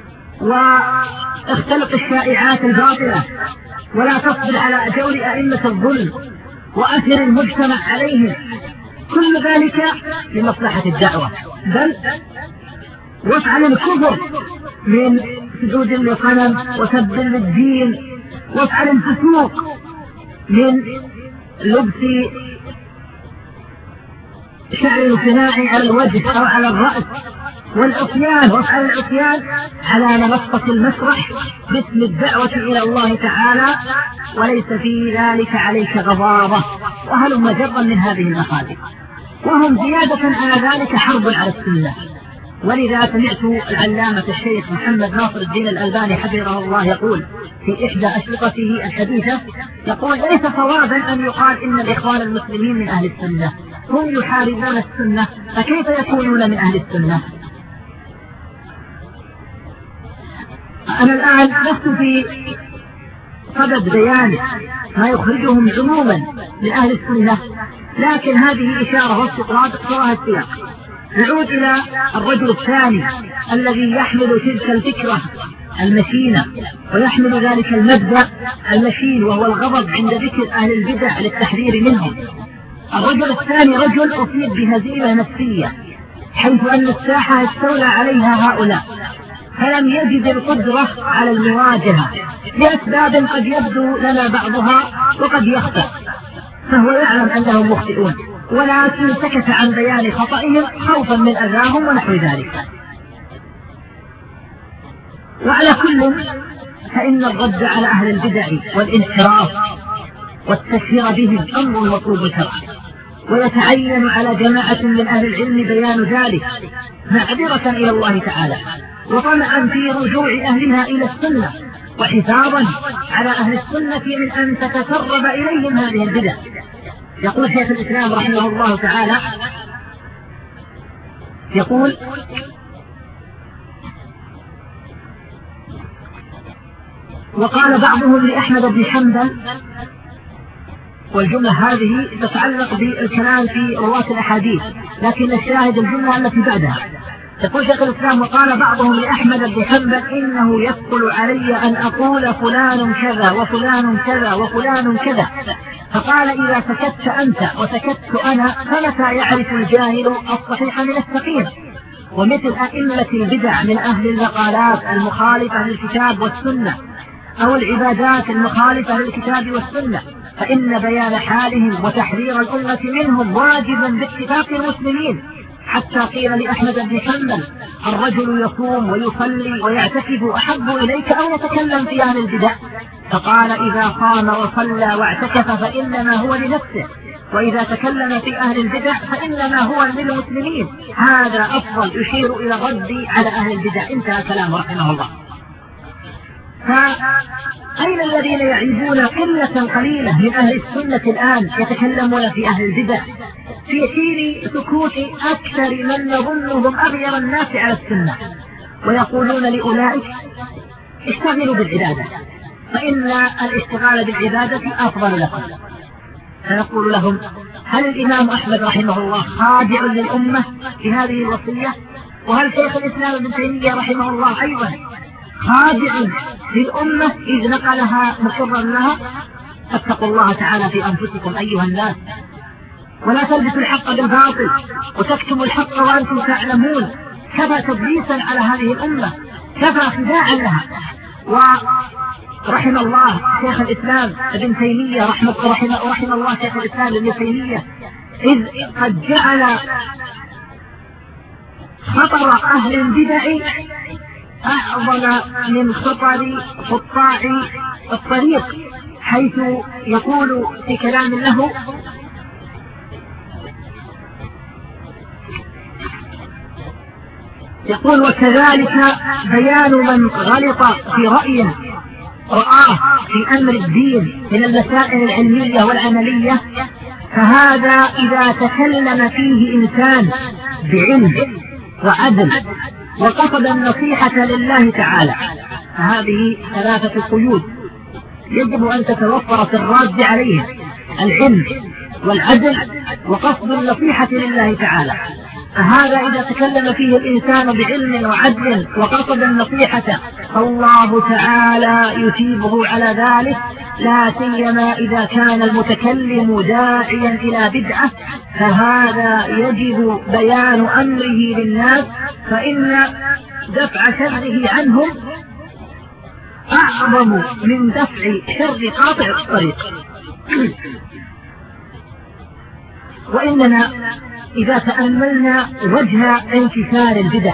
واختلق الشائعات الباطلة، ولا تصبر على جور أئمة الظلم وأثر المجتمع عليهم، كل ذلك لمصلحة الدعوة. بل وافعل الكفر من سجود للصنم وسب للدين، وافعل الفسوق من لبس شعر القناع على الوجه أو على الرأس، والعصيان، وافعل العصيان على منصة المسرح باسم الدعوة إلى الله تعالى وليس في ذلك عليك غضاضة، وهلم جرا من هذه المخالف، وهم زيادة على ذلك حرب على السنة. ولذا سمعت العلامة الشيخ محمد ناصر الدين الألباني حفظه الله يقول في إحدى أشرطته الحديثة، يقول ليس صوابا أن يقال إن الإخوان المسلمين من أهل السنة، هم يحاربون السنة، فكيف يكونون من أهل السنة؟ أنا الآن لست في صدد بيان ما يخرجهم عموما من أهل السنة، لكن هذه إشارة واستطراد صراحة السياق. نعود إلى الرجل الثاني الذي يحمل تلك الفكرة المشينة ويحمل ذلك المبدأ المشين، وهو الغضب عند ذكر أهل البدع للتحذير منهم. الرجل الثاني رجل أصيب بهزيمة نفسية، حيث أن الساحة استولى عليها هؤلاء، فلم يجد القدرة على المواجهة لأسباب قد يبدو لنا بعضها وقد يخفى، فهو يعلم أنهم مخطئون، ولكن سكت عن بيان خطئهم خوفا من أذاهم ونحو ذلك. وعلى كل فإن الرد على أهل البدع والانحراف والتشهير بهم أمر مطلوب شرعا، ويتعين على جماعة من أهل العلم بيان ذلك معذرة إلى الله تعالى، وطمعا في رجوع أهلها إلى السنة، وحفاظا على أهل السنة من أن تتسرب إليهم هذه البدع. يقول شيخ الإسلام رحمه الله تعالى، يقول وقال بعضهم لأحمد بن حنبل، والجملة هذه تتعلق بالكلام في رواة الأحاديث، لكن الشاهد الجملة التي بعدها. يقول شيخ الإسلام وقال بعضهم لأحمد بن حنبل إنه يثقل علي أن أقول فلان كذا وفلان كذا وفلان كذا، فقال إذا سكت أنت وسكت أنا فمتى يعرف الجاهل الصحيح من السقيم؟ ومثل أئمة البدع من أهل المقالات المخالفة للكتاب والسنة أو العبادات المخالفة للكتاب والسنة، فإن بيان حالهم وتحذير الأمة منهم واجبا باتفاق المسلمين، حتى قيل لأحمد بن حنبل: الرجل يصوم ويصلي ويعتكف أحب إليك أو يتكلم في أهل البدع؟ فقال: إذا صام وصلى واعتكف فإنما هو لنفسه، وإذا تكلم في أهل البدع فإنما هو للمسلمين، هذا أفضل، يشير إلى الرد على أهل البدع. انتهى كلامه رحمه الله. فأين الذين يعيبون قلة قليلة من أهل السنة الآن يتكلمون في أهل البدع في حين سكوت أكثر من نظنهم أغير الناس على السنة، ويقولون لأولئك: اشتغلوا بالعبادة فإن الاشتغال بالعبادة أفضل لكم. فنقول لهم: هل الإمام أحمد رحمه الله خادع للأمة في هذه الوصية؟ وهل شيخ الإسلام ابن تيمية رحمه الله أيضا خادع للأمة إذ نقلها مقرا لها؟ فاتقوا الله تعالى في أنفسكم أيها الناس، ولا تلبسوا الحق بالباطل وتكتموا الحق وأنتم تعلمون. كفى تدليسا على هذه الأمة، كفى خداعا لها. ورحم الله شيخ الإسلام ابن تيمية رحم الله شيخ الإسلام ابن تيمية إذ قد جعل خطر أهل البدع أعظم من خطر قطاع الطريق، حيث يقول في كلام له: يقول: وكذلك بيان من غلط في رأي رآه في أمر الدين من المسائل العلمية والعملية، فهذا إذا تكلم فيه إنسان بعلم وعدل وقصد النصيحة لله تعالى، فهذه ثلاثة قيود يجب أن تتوفر في الراد عليهم: العلم والعدل وقصد النصيحة لله تعالى. فهذا إذا تكلم فيه الإنسان بعلم وعدل وقصد النصيحة فالله تعالى يثيبه على ذلك، لا سيما إذا كان المتكلم داعيا إلى بدعة، فهذا يجب بيان أمره للناس، فإن دفع شره عنهم أعظم من دفع شر قاطع الطريق. وإننا إذا تأملنا وجه انتشار البدع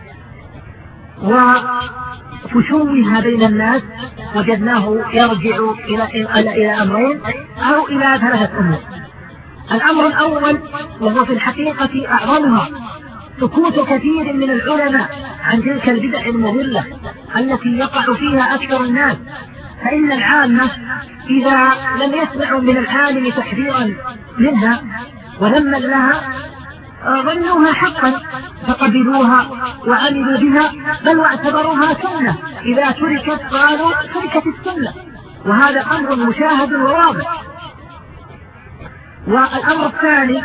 وفشوها بين الناس وجدناه يرجع إلى أمرين أو إلى ثلاثة أمور. الأمر الأول وهو في الحقيقة أعظمها سكوت كثير من العلماء عن تلك البدع المضلة التي يقع فيها أكثر الناس، فإن العامة إذا لم يسمعوا من العالم تحذيرا منها ولما لها ظنوها حقا فقبلوها وعملوا بها، بل واعتبروها سنة، إذا تركت قالوا تركت السنة، وهذا أمر مشاهد وواضح. والأمر الثاني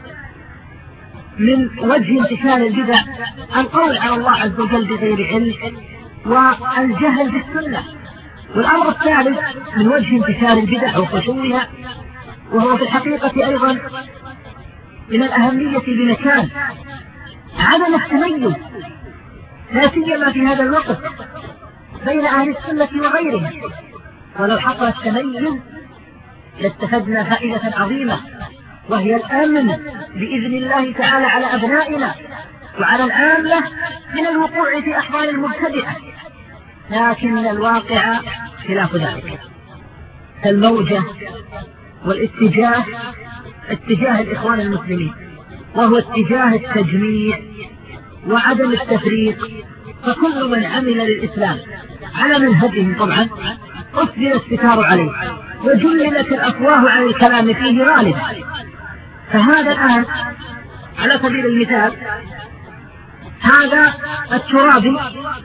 من وجه انتشار البدع القول على الله عز وجل بغير علم والجهل بالسنة. والأمر الثالث من وجه انتشار البدع وفشوها وهو في الحقيقة أيضا من الأهمية بمكان عدم التميز، لا سيما في هذا الوقت بين أهل السنة وغيرهم. ولو حصل التميز لاستفدنا فائدة عظيمة، وهي الأمن بإذن الله تعالى على أبنائنا وعلى العامة من الوقوع في أحوال المبتدئة، لكن الواقع خلاف ذلك. فالموجة والاتجاه اتجاه الإخوان المسلمين، وهو اتجاه التجميع وعدم التفريق، فكل من عمل للإسلام على منهجهم طبعا أسدل الستار عليه وجللت الأفواه عن الكلام فيه غالبا. فهذا الآن على سبيل المثال هذا الترابي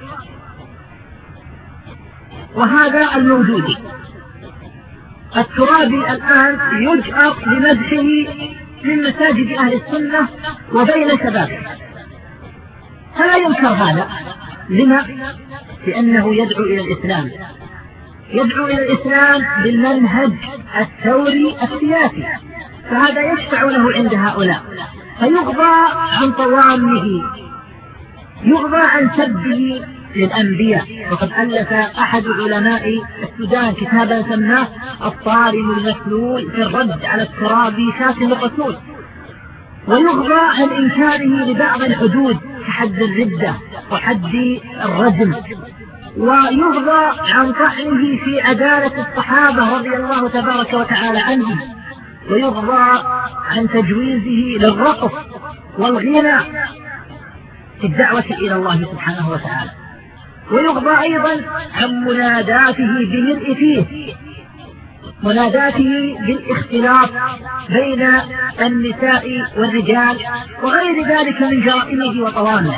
وهذا الموجودي. الترابي الآن يجأر لمدحه من مساجد أهل السنة وبين شبابه، فلا ينكر هذا. لما؟ لأنه يدعو إلى الإسلام، يدعو إلى الإسلام بالمنهج الثوري السياسي، فهذا يشفع له عند هؤلاء، فيغضى عن طوامه، يغضى عن سبه للأنبياء. وقد ألف أحد علماء السودان كتابا سماه الصارم المسلول في الرد على الترابي شاتم الرسول. ويغضى عن إنكاره لبعض الحدود كحد الردة وحد الرجم، ويغضى عن طعنه في عدالة الصحابة رضي الله تبارك وتعالى عنهم، ويغضى عن تجويزه للرقص والغنى في الدعوة إلى الله سبحانه وتعالى. ويغضى أيضا عن مناداته بملء فيه، مناداته بالاختلاط بين النساء والرجال وغير ذلك من جرائمه وطوامه،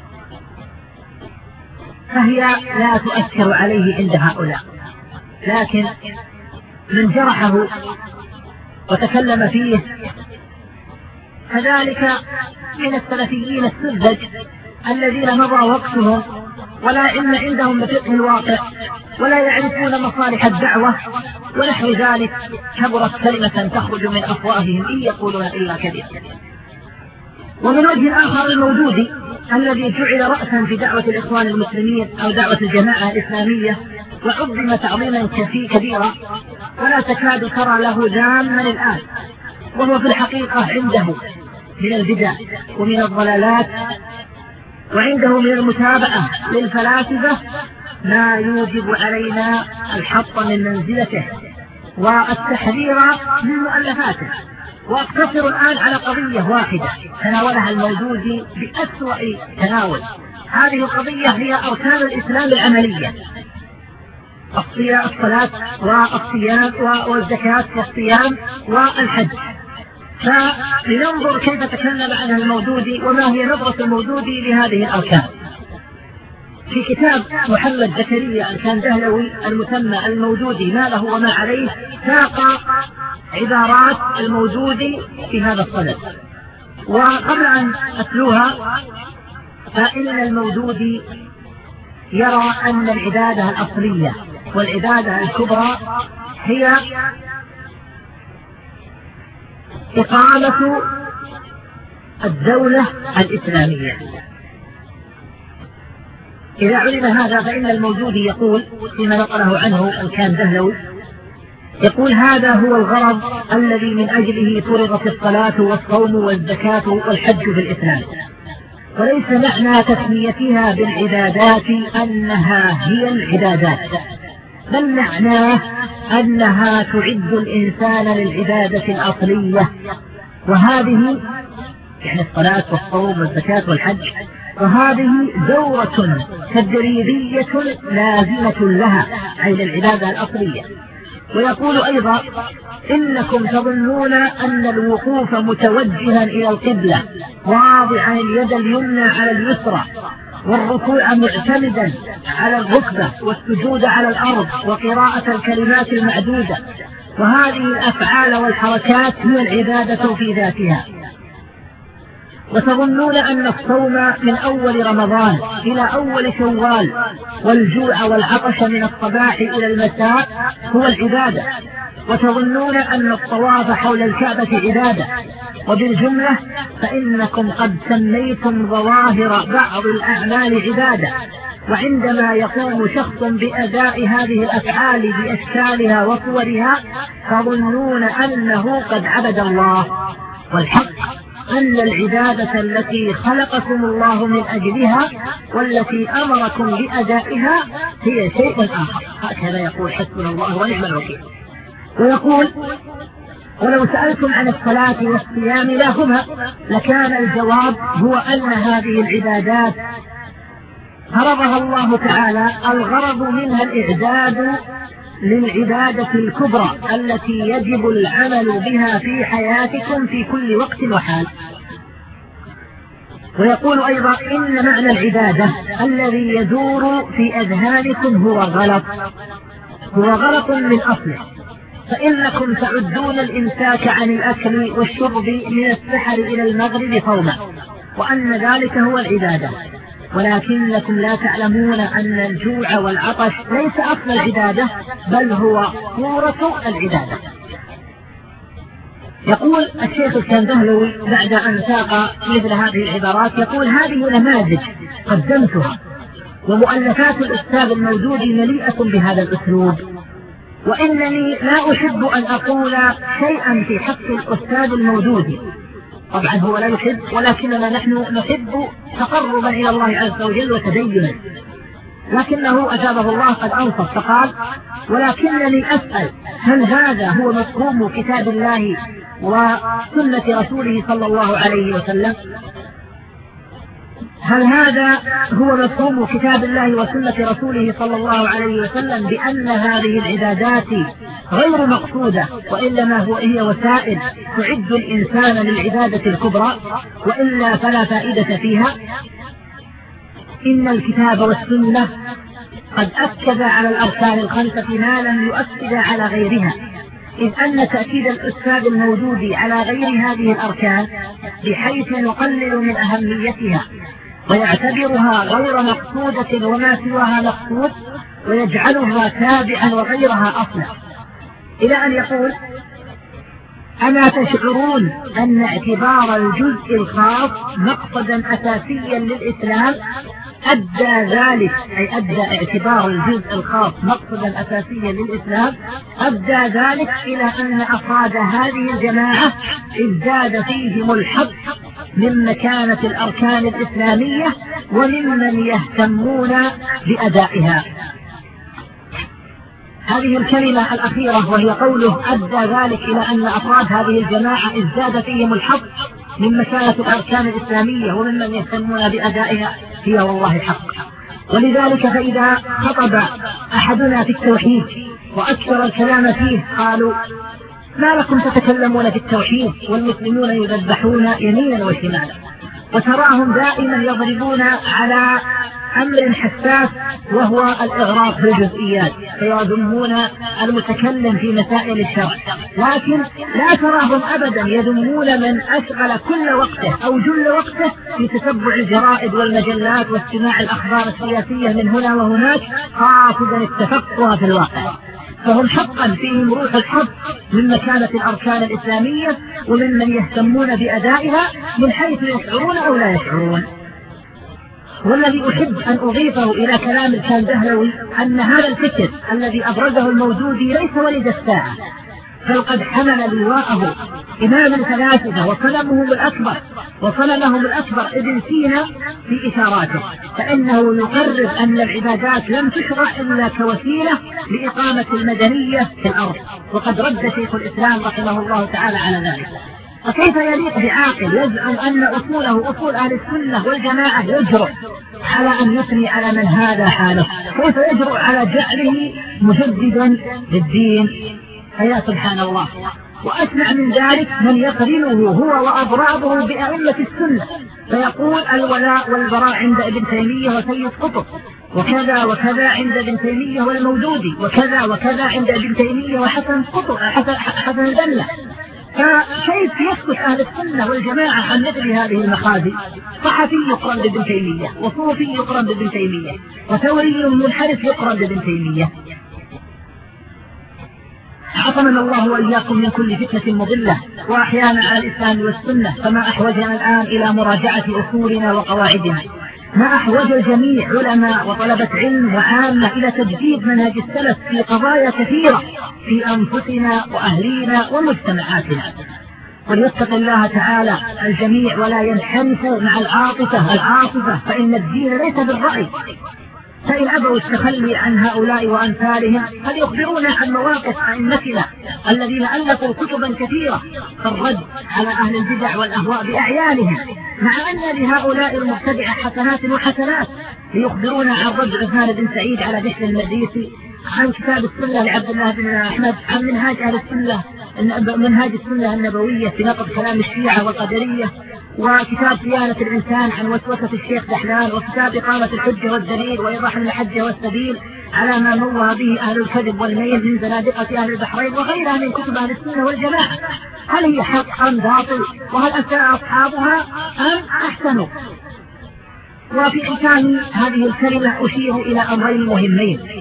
فهي لا تؤثر عليه عند هؤلاء. لكن من جرحه وتكلم فيه كذلك من السلفيين السذج الذين مضى وقتهم ولا علم عندهم بفقه الواقع ولا يعرفون مصالح الدعوة ونحو ذلك، كبرت كلمة تخرج من أفواههم إن يقولون إلا كذب. ومن وجه آخر الموجودي الذي جعل رأسا في دعوة الإخوان المسلمين أو دعوة الجماعة الإسلامية وعظم تعظيما كبيرا ولا تكاد ترى له ذاما الآن، وهو في الحقيقة عنده من البدع ومن الضلالات وعنده من المتابعة للفلاسفة ما يوجب علينا الحط من منزلته والتحذير من مؤلفاته. وأقتصر الآن على قضية واحدة تناولها الموجودي بأسوأ تناول. هذه القضية هي أركان الإسلام العملية: الصلاة والصيام والزكاة والصيام والحج. فلننظر كيف تكلم عنها الموجودي وما هي نظرة الموجودي لهذه الأركان. في كتاب محمد زكريا الكندهلوي المسمى الموجودي ما له وما عليه ساق عبارات الموجودي في هذا الصدد. وقبل أن أتلوها فإن الموجودي يرى أن العبادة الأصلية والعبادة الكبرى هي إقامة الدولة الإسلامية. إذا علم هذا فإن الموجودي يقول فيما نقله عنه الكندهلوي، يقول: هذا هو الغرض الذي من أجله فرضت الصلاة والصوم والزكاة والحج في الإسلام، وليس معنى تسميتها بالعبادات أنها هي العبادات، بل معناه أنها تعد الإنسان للعبادة الأصلية، وهذه يعني الصلاة والصوم والزكاة والحج، وهذه دورة تدريبية لازمة لها أي للعبادة الأصلية. ويقول أيضا: إنكم تظنون أن الوقوف متوجها إلى القبلة واضعا اليد اليمنى على اليسرى والركوع معتمدا على الركبة والسجود على الأرض وقراءة الكلمات المعدودة، وهذه الأفعال والحركات هي العبادة في ذاتها. وتظنون أن الصوم من أول رمضان إلى أول شوال والجوع والعطش من الصباح إلى المساء هو العبادة، وتظنون أن الطواف حول الكعبة عبادة. وبالجملة فإنكم قد سميتم ظواهر بعض الأعمال عبادة، وعندما يقوم شخص بأداء هذه الأفعال بأشكالها وصورها تظنون أنه قد عبد الله، والحق أن العبادة التي خلقكم الله من أجلها والتي أمركم بأدائها هي شيء آخر. هكذا يقول حسبنا الله ونعم الوكيل. ويقول: ولو سألتم عن الصلاة والصيام لهما لكان الجواب هو أن هذه العبادات فرضها الله تعالى، الغرض منها الإعداد للعبادة الكبرى التي يجب العمل بها في حياتكم في كل وقت وحال. ويقول أيضا: إن معنى العبادة الذي يدور في أذهانكم هو غلط من أصله، فإنكم تعدون الإمساك عن الأكل والشرب من السحر إلى المغرب صوما، وأن ذلك هو العبادة، ولكنكم لا تعلمون أن الجوع والعطش ليس أصل العبادة بل هو صورة العبادة. يقول الشيخ الكندهلوي بعد أن ساق مثل هذه العبارات، يقول: هذه نماذج قدمتها ومؤلفات الأستاذ الموجودي مليئة بهذا الأسلوب، وإنني لا أحب أن أقول شيئا في حق الأستاذ الموجودي، طبعا هو لا يحب، ولكننا نحن نحب تقربا إلى الله عز وجل وتدينا، لكنه أجابه الله قد أنصف فقال: ولكنني أسأل هل هذا هو مفهوم كتاب الله وسنة رسوله صلى الله عليه وسلم؟ هل هذا هو مفهوم كتاب الله وسنة رسوله صلى الله عليه وسلم بأن هذه العبادات غير مقصودة، وإنما هي وسائل تعد الإنسان للعبادة الكبرى، وإلا فلا فائدة فيها؟ إن الكتاب والسنة قد أكد على الأركان الخمسة ما لم يؤكد على غيرها، إذ أن تأكيد الأستاذ الموجود على غير هذه الأركان بحيث يقلل من أهميتها ويعتبرها غير مقصودة وما سواها مقصود، ويجعلها تابعا وغيرها أصلا، إلى أن يقول: أما تشعرون أن اعتبار الجزء الخاص مقصدا أساسيا للإسلام أدى ذلك، أي أدى اعتبار الجزء الخاص مقصدا أساسيا للإسلام أدى ذلك إلى أن أفراد هذه الجماعة ازداد فيهم الحظ من مكانة الأركان الإسلامية وممن يهتمون بأدائها. هذه الكلمة الأخيرة وهي قوله أدى ذلك إلى أن أفراد هذه الجماعة ازداد فيهم الحظ من مكانة الأركان الإسلامية وممن يهتمون بأدائها هي والله الحق. ولذلك فإذا خطب أحدنا في التوحيد وأكثر الكلام فيه قالوا: ما لكم تتكلمون في التوحيد والمسلمون يذبحون يمينا وشمالا؟ وتراهم دائما يضربون على أمر حساس وهو الإغراق في الجزئيات، فيذمون المتكلم في مسائل الشرع، لكن لا تراهم أبدا يذمون من أشغل كل وقته أو جل وقته في تتبع الجرائد والمجلات واستماع الأخبار السياسية من هنا وهناك قاصدا التفقه في الواقع. فهم حقا فيهم روح الحظ من مكانة الأركان الإسلامية وممن يهتمون بأدائها من حيث يشعرون أو لا يشعرون. والذي أحب أن أضيفه إلى كلام الكندهلوي أن هذا الفكر الذي أبرزه الموجودي ليس ولد الساعة، بل قد حمل لواءه إمام الفلاسفة وصنمهم الأكبر ابن سينا في إشاراته، فإنه يقرر أن العبادات لم تشرع إلا كوسيلة لإقامة المدنية في الأرض، وقد رد شيخ الإسلام رحمه الله تعالى على ذلك. فكيف يليق بعاقل يزعم أن أصوله أصول أهل السنة والجماعة يجرؤ على أن يثني على من هذا حاله؟ كيف يجرؤ على جعله مجددا للدين؟ فيا سبحان الله. وأسمع من ذلك من يقرنه هو وأضرابه بأئمة السنة، فيقول: الولاء والبراء عند ابن تيمية وسيد قطب، وكذا وكذا عند ابن تيمية والمودودي، وكذا وكذا عند ابن تيمية وحسن قطب حسن البنا. فكيف يسكت أهل السنة والجماعة عن مثل هذه المخازي؟ صحفي يقرن بابن تيمية، وصوفي يقرن بابن تيمية، وثوري منحرف يقرن بابن تيمية. عصمنا الله وإياكم من كل فتنة مضلة، وأحيانا على الإسلام والسنة، فما أحوجنا الآن إلى مراجعة أصولنا وقواعدنا، ما أحوج الجميع علماء وطلبة علم وعامة إلى تجديد منهج السلف في قضايا كثيرة في أنفسنا وأهلينا ومجتمعاتنا. وليتق الله تعالى الجميع ولا ينحرفوا مع العاطفة، فإن الدين ليس بالرأي، فإن أبوا التخلي عن هؤلاء وأمثالهم فليخبرونا عن مواقف أئمتنا الذين ألفوا كتبا كثيرة في الرد على أهل البدع والأهواء بأعيانهم، مع أن لهؤلاء المبتدعة حسنات، ليخبرونا عن رد عثمان بن سعيد على بشر المدريسي، عن كتاب السنة لعبد الله بن أحمد، عن منهاج السنة النبوية في نقد كلام الشيعة والقدرية، وكتاب صيانة الإنسان عن وسوسة الشيخ دحلان، وكتاب إقامة الحجة والدليل وإيضاح المحجة والسبيل على ما موه به أهل الكذب والميل من زنادقة أهل البحرين وغيرها من كتب أهل السنة والجماعة. هل هي حق أم باطل؟ وهل أساء أصحابها أم أحسنوا؟ وفي ختام هذه الكلمة أشير إلى أمرين مهمين.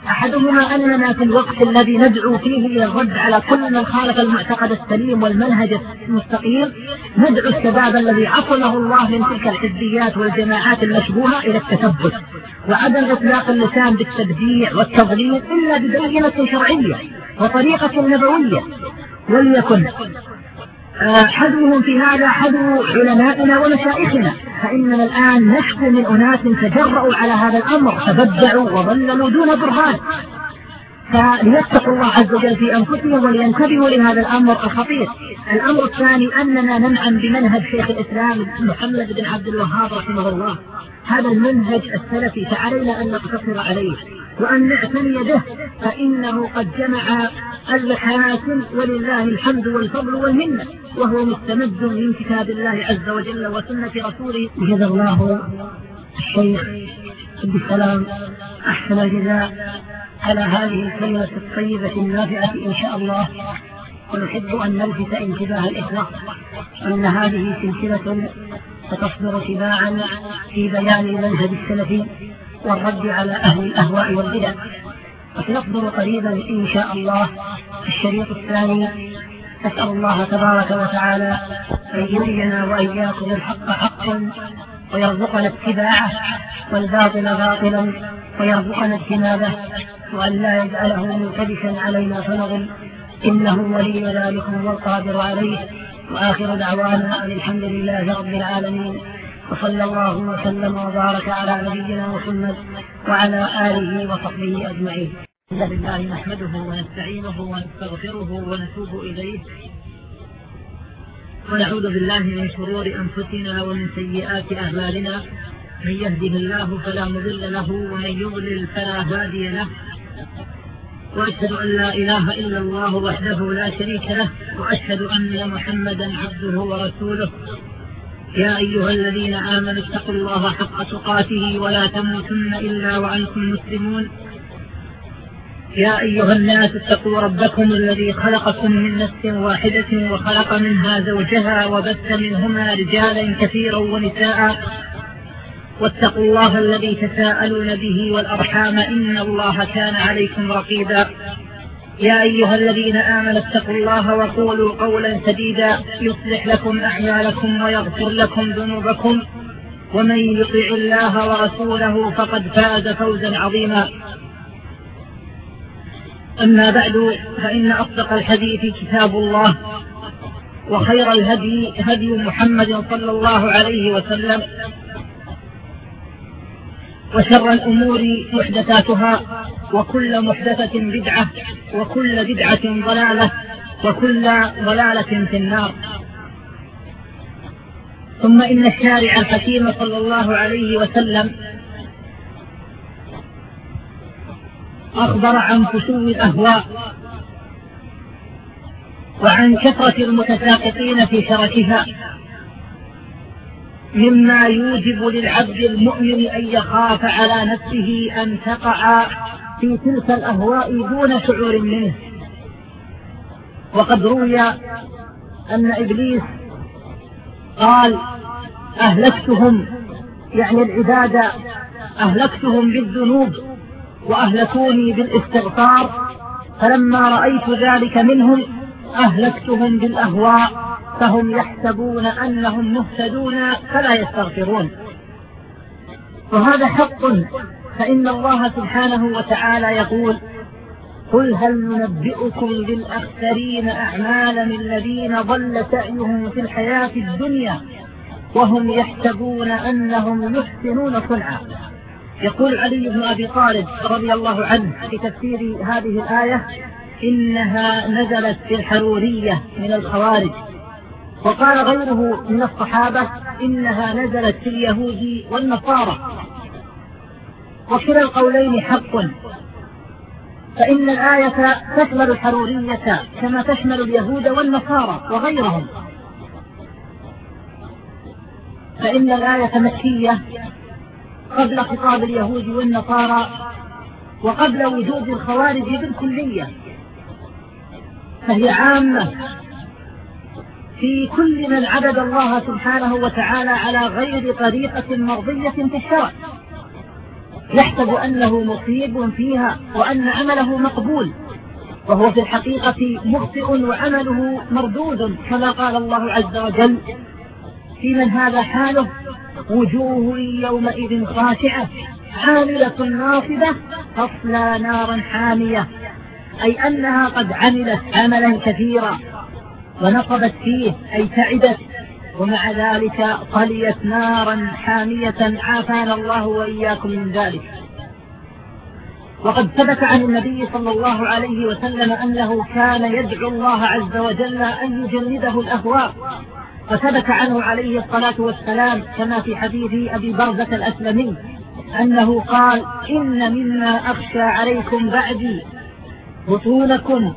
أحدهما أننا في الوقت الذي ندعو فيه إلى الرد على كل من خالف المعتقد السليم والمنهج المستقيم، ندعو الشباب الذي عصمه الله من تلك الحزبيات والجماعات المشبوهة إلى التثبت وعدم إطلاق اللسان بالتبديع والتضليل إلا ببينة شرعية وطريقة نبوية. وليكن حذوهم في هذا حذو علمائنا ومشايخنا، فإننا الآن نشكو من أناس تجرؤوا على هذا الأمر فبدعوا وضللوا دون برهان، فليتقوا الله عز وجل في أنفسهم ولينتبهوا لهذا الأمر الخطير. الأمر الثاني أننا ننعم بمنهج شيخ الإسلام محمد بن عبد الوهاب رحمه الله، هذا المنهج السلفي، فعلينا أن نقتصر عليه وأن نعتني به، فإنه قد جمع المحاسن ولله الحمد والفضل والمنة، وهو مستمد من كتاب الله عز وجل وسنة رسوله. جزا الله الشيخ عبد السلام أحسن الجزاء على هذه الكلمة الطيبة النافعة إن شاء الله. ونحب أن نلفت انتباه الإخوة أن هذه سلسلة ستصدر تباعا في بيان المنهج السلفي والرد على أهل الأهواء والبدع، وسيصدر قريبا إن شاء الله الشريط الثاني. أسأل الله تبارك وتعالى أن يرينا وإياكم الحق حقا ويرزقنا اتباعه والباطل باطلا ويرزقنا اجتنابه، وأن لا يجعله ملتبسا علينا فنضل، إنه ولي ذلك والقادر عليه. وآخر دعوانا أن الحمد لله رب العالمين، وصلى الله وسلم وبارك على نبينا محمد وعلى آله وصحبه أجمعين. الحمد لله نحمده ونستعينه ونستغفره ونتوب إليه، ونعوذ بالله من شرور أنفسنا ومن سيئات أعمالنا، من يهده الله فلا مضل له ومن يضلل فلا هادي له، وأشهد أن لا إله إلا الله وحده لا شريك له، وأشهد أن محمدا عبده ورسوله. يا أيها الذين آمنوا اتقوا الله حق تقاته ولا تموتن إلا وأنتم مسلمون. يا أيها الناس اتقوا ربكم الذي خلقكم من نفس واحدة وخلق منها زوجها وبث منهما رجالا كثيرا ونساء، واتقوا الله الذي تساءلون به والأرحام إن الله كان عليكم رقيبا. يا أيها الذين آمنوا اتقوا الله وقولوا قولا سديدا يصلح لكم أعمالكم ويغفر لكم ذنوبكم، ومن يطع الله ورسوله فقد فاز فوزا عظيما. أما بعد، فإن أصدق الحديث كتاب الله، وخير الهدي هدي محمد صلى الله عليه وسلم، وشر الأمور محدثاتها، وكل محدثة بدعة، وكل بدعة ضلالة، وكل ضلالة في النار. ثم إن الشارع الحكيم صلى الله عليه وسلم أخبر عن فشو الأهواء وعن كثرة المتساقطين في شركها، مما يوجب للعبد المؤمن أن يخاف على نفسه أن تقع في تلك الأهواء دون شعور منه. وقد روي أن إبليس قال: أهلكتهم، يعني العبادة، أهلكتهم بالذنوب وأهلكوني بالاستغفار، فلما رأيت ذلك منهم أهلكتهم بالأهواء، فهم يحسبون أنهم مهتدون فلا يستغفرون. وهذا حق، فإن الله سبحانه وتعالى يقول: قل هل ننبئكم بالأخسرين أعمالا الذين ضل سعيهم في الحياة الدنيا وهم يحسبون أنهم يحسنون صنعا. يقول علي بن أبي طالب رضي الله عنه في تفسير هذه الآية: إنها نزلت في الحرورية من الخوارج. وقال غيره من الصحابة: إنها نزلت في اليهود والنصارى. وكلا القولين حق، فإن الآية تشمل الحرورية كما تشمل اليهود والنصارى وغيرهم، فإن الآية مكية قبل خطاب اليهود والنصارى وقبل وجود الخوارج بالكلية، فهي عامة في كل من عبد الله سبحانه وتعالى على غير طريقة مرضية في الشرع. يحسب أنه مصيب فيها وأن عمله مقبول، وهو في الحقيقة مخطئ وعمله مردود، كما قال الله عز وجل في من هذا حاله: وجوه يومئذ خاشعة عاملة ناصبة تصلى نارا حامية، أي أنها قد عملت عملا كثيرا ونصبت فيه أي تعبت، ومع ذلك صليت نارا حامية، عافانا الله وإياكم من ذلك. وقد ثبت عن النبي صلى الله عليه وسلم أنه كان يدعو الله عز وجل أن يجنده الأهواء، وثبت عنه عليه الصلاة والسلام كما في حديث أبي برزة الأسلمي أنه قال: إن مما أخشى عليكم بعدي بطونكم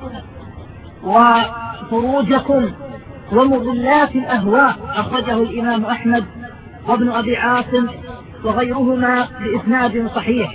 وفروجكم ومضلات الأهواء. أخرجه الإمام أحمد وابن أبي عاصم وغيرهما بإسناد صحيح.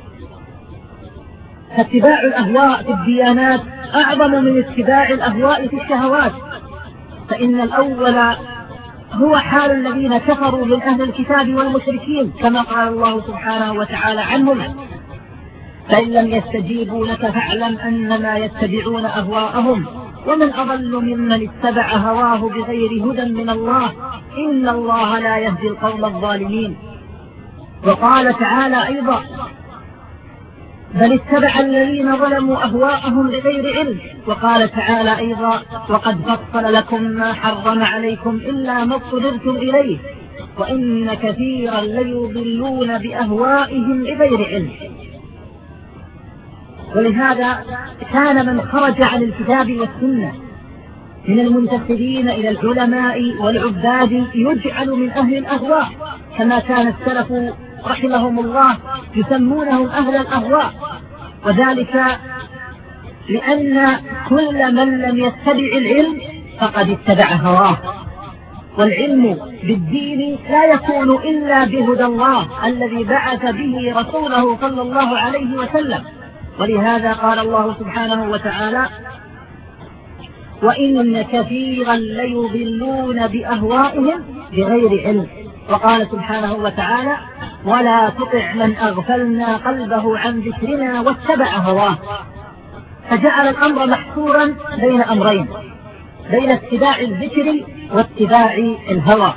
فاتباع الأهواء في الديانات أعظم من اتباع الأهواء في الشهوات، فإن الأول هو حال الذين كفروا من أهل الكتاب والمشركين، كما قال الله سبحانه وتعالى عنهم: فإن لم يستجيبوا لك فاعلم أنما يتبعون أهواءهم ومن أضل ممن اتبع هواه بغير هدى من الله إن الله لا يهدي القوم الظالمين. وقال تعالى أيضا: بل اتبع الذين ظلموا أهواءهم بغير علم. وقال تعالى أيضا: وقد فصل لكم ما حرم عليكم إلا ما اضطررتم إليه وإن كثيرا ليضلون بأهوائهم بغير علم. ولهذا كان من خرج عن الكتاب والسنة من المنتسبين إلى العلماء والعباد يجعل من أهل الأهواء، كما كان السلف رحمهم الله يسمونهم أهل الأهواء، وذلك لأن كل من لم يتبع العلم فقد اتبع هواه، والعلم بالدين لا يكون إلا بهدى الله الذي بعث به رسوله صلى الله عليه وسلم. ولهذا قال الله سبحانه وتعالى: وإن كثيرا ليضلون بأهوائهم بغير علم. وقال سبحانه وتعالى: ولا تطع من أغفلنا قلبه عن ذكرنا واتبع هواه. فجعل الأمر محصورا بين أمرين: بين اتباع الذكر واتباع الهوى.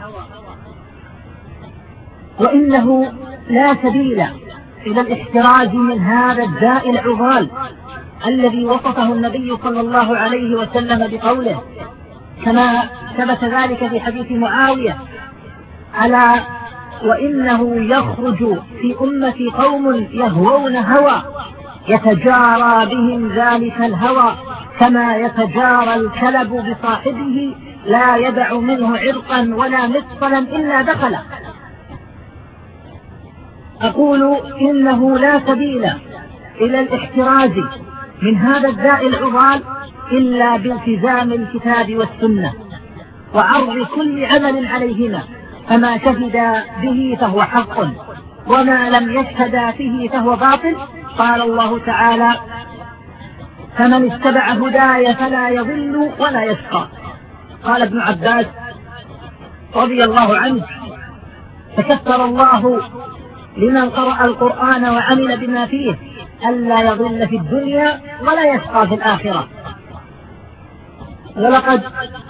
وإنه لا سبيل إلى الاحتراز من هذا الداء العضال الذي وصفه النبي صلى الله عليه وسلم بقوله، كما ثبت ذلك في حديث معاوية: ألا وإنه يخرج في أمتي قوم يهوون هوى يتجارى بهم ذلك الهوى كما يتجارى الكلب بصاحبه لا يدع منه عرقا ولا مفصلا إلا دخله. أقول إنه لا سبيل إلى الاحتراز من هذا الداء العضال إلا بالتزام الكتاب والسنة وعرض كل عمل عليهما، فما شهد به فهو حق وما لم يشهد به فهو باطل. قال الله تعالى: فمن اتبع هداي فلا يضل ولا يشقى. قال ابن عباس رضي الله عنه: فكفر الله لمن قرأ القرآن وعمل بما فيه ألا يضل في الدنيا ولا يشقى في الآخرة. ولقد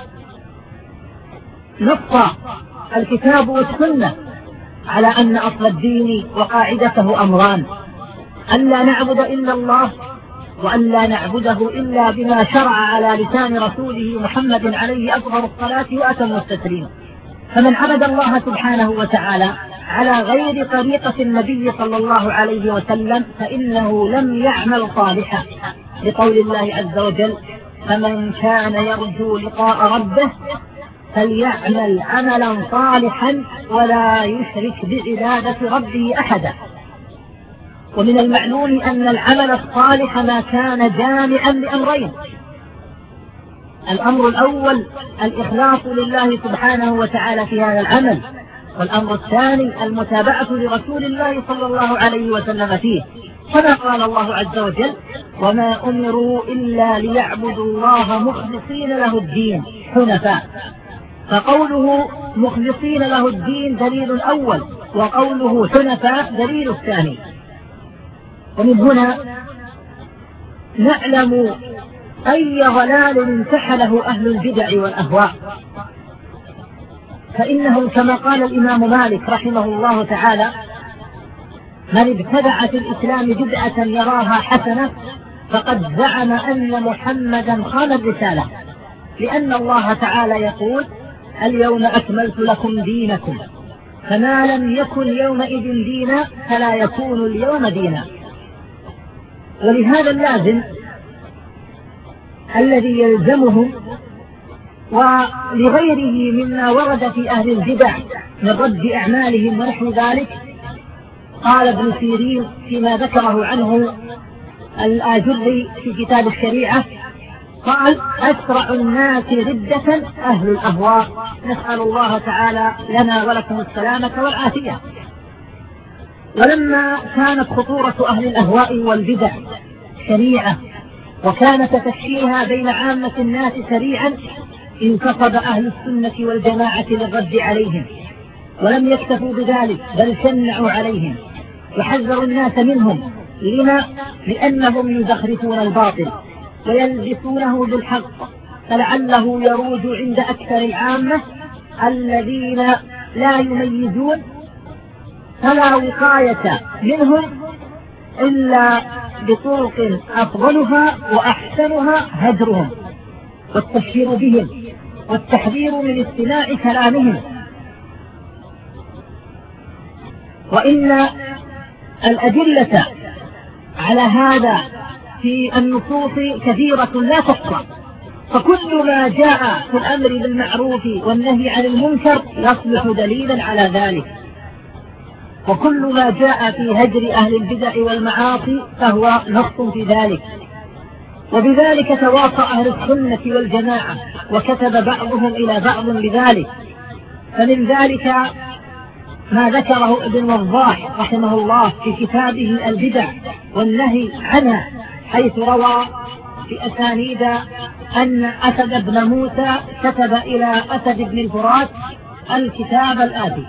نص الكتاب والسنة على أن أصل الدين وقاعدته أمران: ألا نعبد إلا الله وألا نعبده إلا بما شرع على لسان رسوله محمد عليه أفضل الصلاة وأتم التسليم. فمن عبد الله سبحانه وتعالى على غير طريقة النبي صلى الله عليه وسلم فإنه لم يعمل صالحا، لقول الله عز وجل: فمن كان يرجو لقاء ربه فليعمل عملا صالحا ولا يشرك بعبادة ربه أحدا. ومن المعلوم أن العمل الصالح ما كان جامعا لأمرين: الأمر الأول الإخلاص لله سبحانه وتعالى في هذا العمل، والأمر الثاني المتابعة لرسول الله صلى الله عليه وسلم فيه، كما قال الله عز وجل: وما أمروا إلا ليعبدوا الله مخلصين له الدين حنفاء. فقوله مخلصين له الدين دليل أول، وقوله حنفاء دليل الثاني. ومن هنا نعلم أي ضلال انتحله أهل البدع والأهواء، فإنهم كما قال الإمام مالك رحمه الله تعالى: من ابتدع في الإسلام بدعة يراها حسنة فقد زعم أن محمدا خان الرسالة، لأن الله تعالى يقول: اليوم أكملت لكم دينكم، فما لم يكن يومئذ دينا فلا يكون اليوم دينا. ولهذا اللازم الذي يلزمهم ولغيره مما ورد في أهل البدع من رد أعمالهم ونحو ذلك، قال ابن سيرين فيما ذكره عنه الآجري في كتاب الشريعة، قال: أسرع الناس ردة أهل الأهواء، نسأل الله تعالى لنا ولكم السلامة والعافية. ولما كانت خطورة أهل الأهواء والبدع شنيعة وكان تفشيها بين عامة الناس سريعا، انتصب أهل السنة والجماعة للرد عليهم، ولم يكتفوا بذلك بل شنعوا عليهم وحذروا الناس منهم. لما؟ لأنهم يزخرفون الباطل ويلبسونه بالحق، فلعله يروج عند أكثر العامة الذين لا يميزون، فلا وقاية منهم إلا بطرق أفضلها وأحسنها هجرهم والتشهير بهم والتحذير من استماع كلامهم. وإن الأدلة على هذا في النصوص كثيرة لا تحصى، فكل ما جاء في الأمر بالمعروف والنهي عن المنكر يصبح دليلا على ذلك، وكل ما جاء في هجر أهل البدع والمعاصي فهو نص في ذلك. وبذلك تواصى أهل السنة والجماعة وكتب بعضهم إلى بعض بذلك. فمن ذلك ما ذكره ابن وضاح رحمه الله في كتابه البدع والنهي عنها، حيث روى في أسانيد أن أسد بن موسى كتب إلى أسد بن الفرات الكتاب الآتي،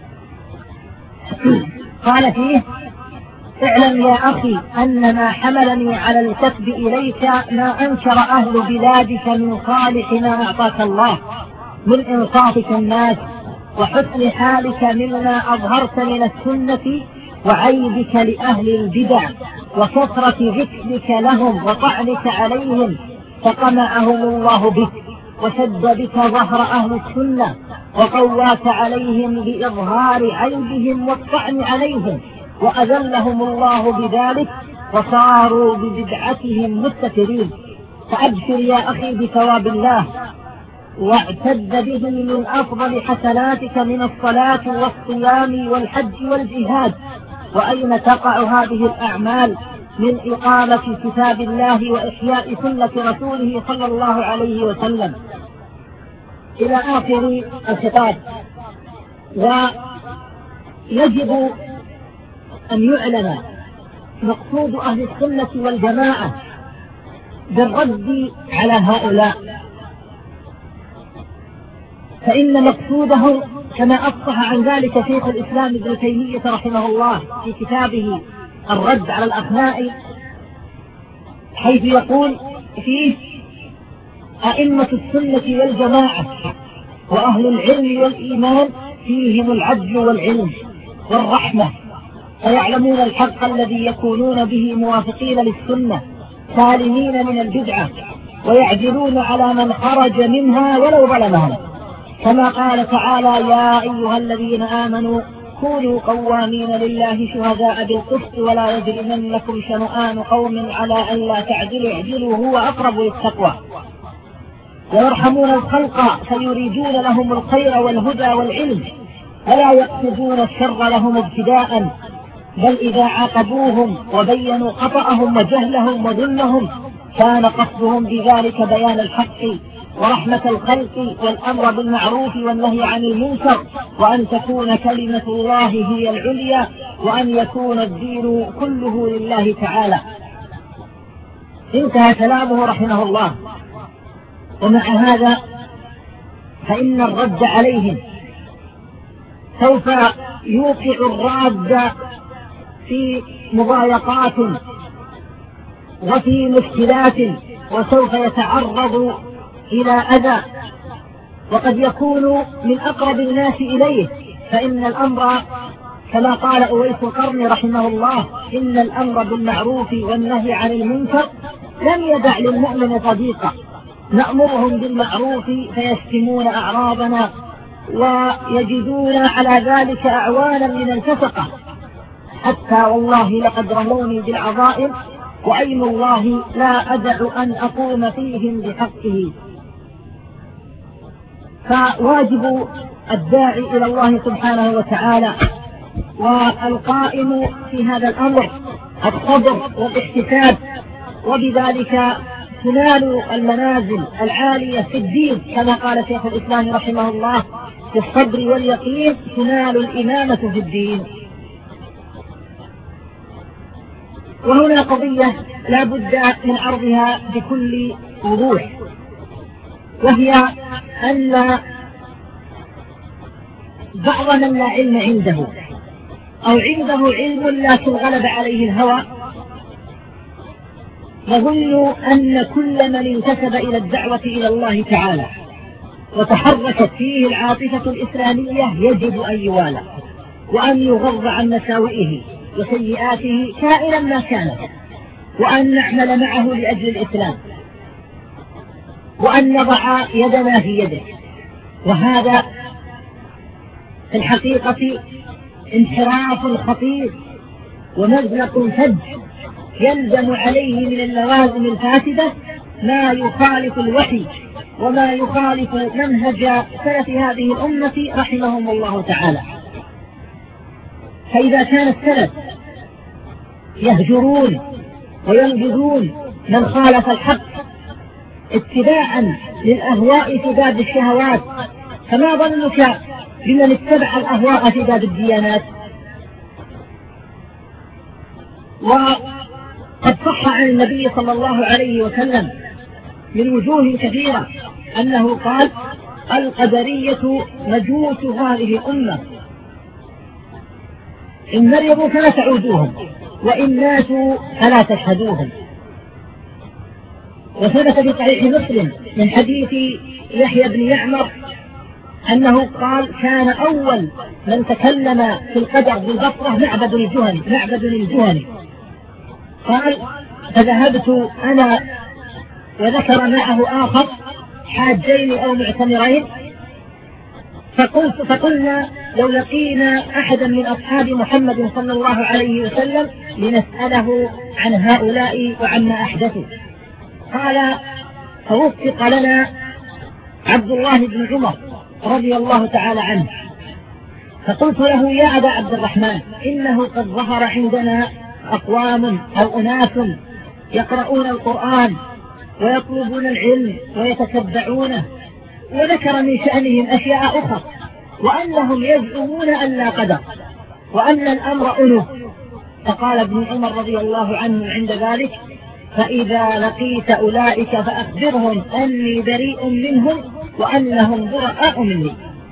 قال فيه: اعلم يا أخي أن ما حملني على الكتب إليك ما أنكر أهل بلادك من صالح ما أعطاك الله من إنصافك الناس وحسن حالك مما أظهرت من السنة وعيبك لأهل البدع وكثرة ذكرك لهم وطعنك عليهم، فقمعهم الله بك وشد بك ظهر أهل السنة وقواك عليهم بإظهار عيبهم والطعن عليهم، وأذلهم الله بذلك وصاروا ببدعتهم مستترين. فأبشر يا أخي بثواب الله، واعتد به من أفضل حسناتك من الصلاة والصيام والحج والجهاد. وأين تقع هذه الأعمال من إقامة كتاب الله وإحياء سنة رسوله صلى الله عليه وسلم، إلى آخر الخطاب. ويجب أن يعلم مقصود أهل السنة والجماعة بالرد على هؤلاء، فإن مقصودهم كما أفصح عن ذلك شيخ الإسلام ابن تيمية رحمه الله في كتابه الرد على الأخناء، حيث يقول فيه: أئمة السنة والجماعة وأهل العلم والإيمان فيهم العدل والعلم والرحمة، فيعلمون الحق الذي يكونون به موافقين للسنة سالمين من البدعة، ويعدلون على من خرج منها ولو ظلمهم، كما قال تعالى: يا أيها الذين آمنوا كونوا قوامين لله شهداء بالقسط ولا يجرمنكم شنآن قوم على أن لا تعدلوا اعدلوا هو أقرب للتقوى. ويرحمون الخلق فيريدون لهم الخير والهدى والعلم ولا يقصدون الشر لهم ابتداء، بل إذا عاقبوهم وبينوا خطأهم وجهلهم وذلهم كان قصدهم بذلك بيان الحق ورحمة الخلق والأمر بالمعروف والنهي عن المنكر، وأن تكون كلمة الله هي العليا، وأن يكون الدين كله لله تعالى. انتهى كلامه رحمه الله. ومع هذا فإن الرد عليهم سوف يوقع الراد في مضايقات وفي مشكلات، وسوف يتعرض إلى أذى، وقد يكون من أقرب الناس إليه، فإن الأمر كما قال أويس القرني رحمه الله: إن الأمر بالمعروف والنهي عن المنكر لم يدع للمؤمن صديقا، نأمرهم بالمعروف فيشتمون أعراضنا ويجدون على ذلك أعوانا من الفسقة، حتى والله لقد رموني بالعظائم وأيم الله لا أدع أن أقوم فيهم بحقه. فواجب الداعي إلى الله سبحانه وتعالى والقائم في هذا الأمر الصبر والاحتساب، وبذلك تنال المنازل العالية في الدين، كما قال شيخ الإسلام رحمه الله: في الصبر واليقين تنال الإمامة في الدين. وهنا قضية لا بد من عرضها بكل وضوح، وهي أن بعض من لا علم عنده أو عنده علم لكن غلب عليه الهوى يظن أن كل من انتسب إلى الدعوة إلى الله تعالى وتحركت فيه العاطفة الإسلامية يجب أن يوالى وأن يغض عن مساوئه وسيئاته كائنا ما كان، وأن نعمل معه لأجل الإسلام، وأن نضع يدنا في يده. وهذا في الحقيقة انحراف خطير ومزلق فج يلزم عليه من اللوازم الفاسدة ما يخالف الوحي وما يخالف منهج سلف هذه الأمة رحمهم الله تعالى. فإذا كان السلف يهجرون وينبذون من خالف الحق اتباعا للأهواء في باب الشهوات، فما ظنك بمن اتبع الأهواء في باب الديانات؟ وقد صح عن النبي صلى الله عليه وسلم من وجوه كثيرة أنه قال: القدرية مجوس هذه الأمة، إن مرضوا فلا تعودوهم، وإن ماتوا فلا تشهدوهم. وثبت في صحيح مسلم من حديث يحيى بن يعمر أنه قال: كان أول من تكلم في القدر بالبصرة معبد الجهني. قال: فذهبت أنا وذكر معه آخر حاجين أو معتمرين، فقلنا لو لقينا أحدا من أصحاب محمد صلى الله عليه وسلم لنسأله عن هؤلاء وعما أحدثوا. قال: فوفق لنا عبد الله بن عمر رضي الله تعالى عنه، فقلت له: يا أبا عبد الرحمن، إنه قد ظهر عندنا أقوام أو أناس يقرؤون القرآن ويطلبون العلم ويتتبعونه، وذكر من شأنهم أشياء أخرى، وأنهم يزعمون أن لا قدر وأن الأمر أنوف. فقال ابن عمر رضي الله عنه عند ذلك: فإذا لقيت أولئك فأخبرهم أني بريء منهم وأنهم براء مني.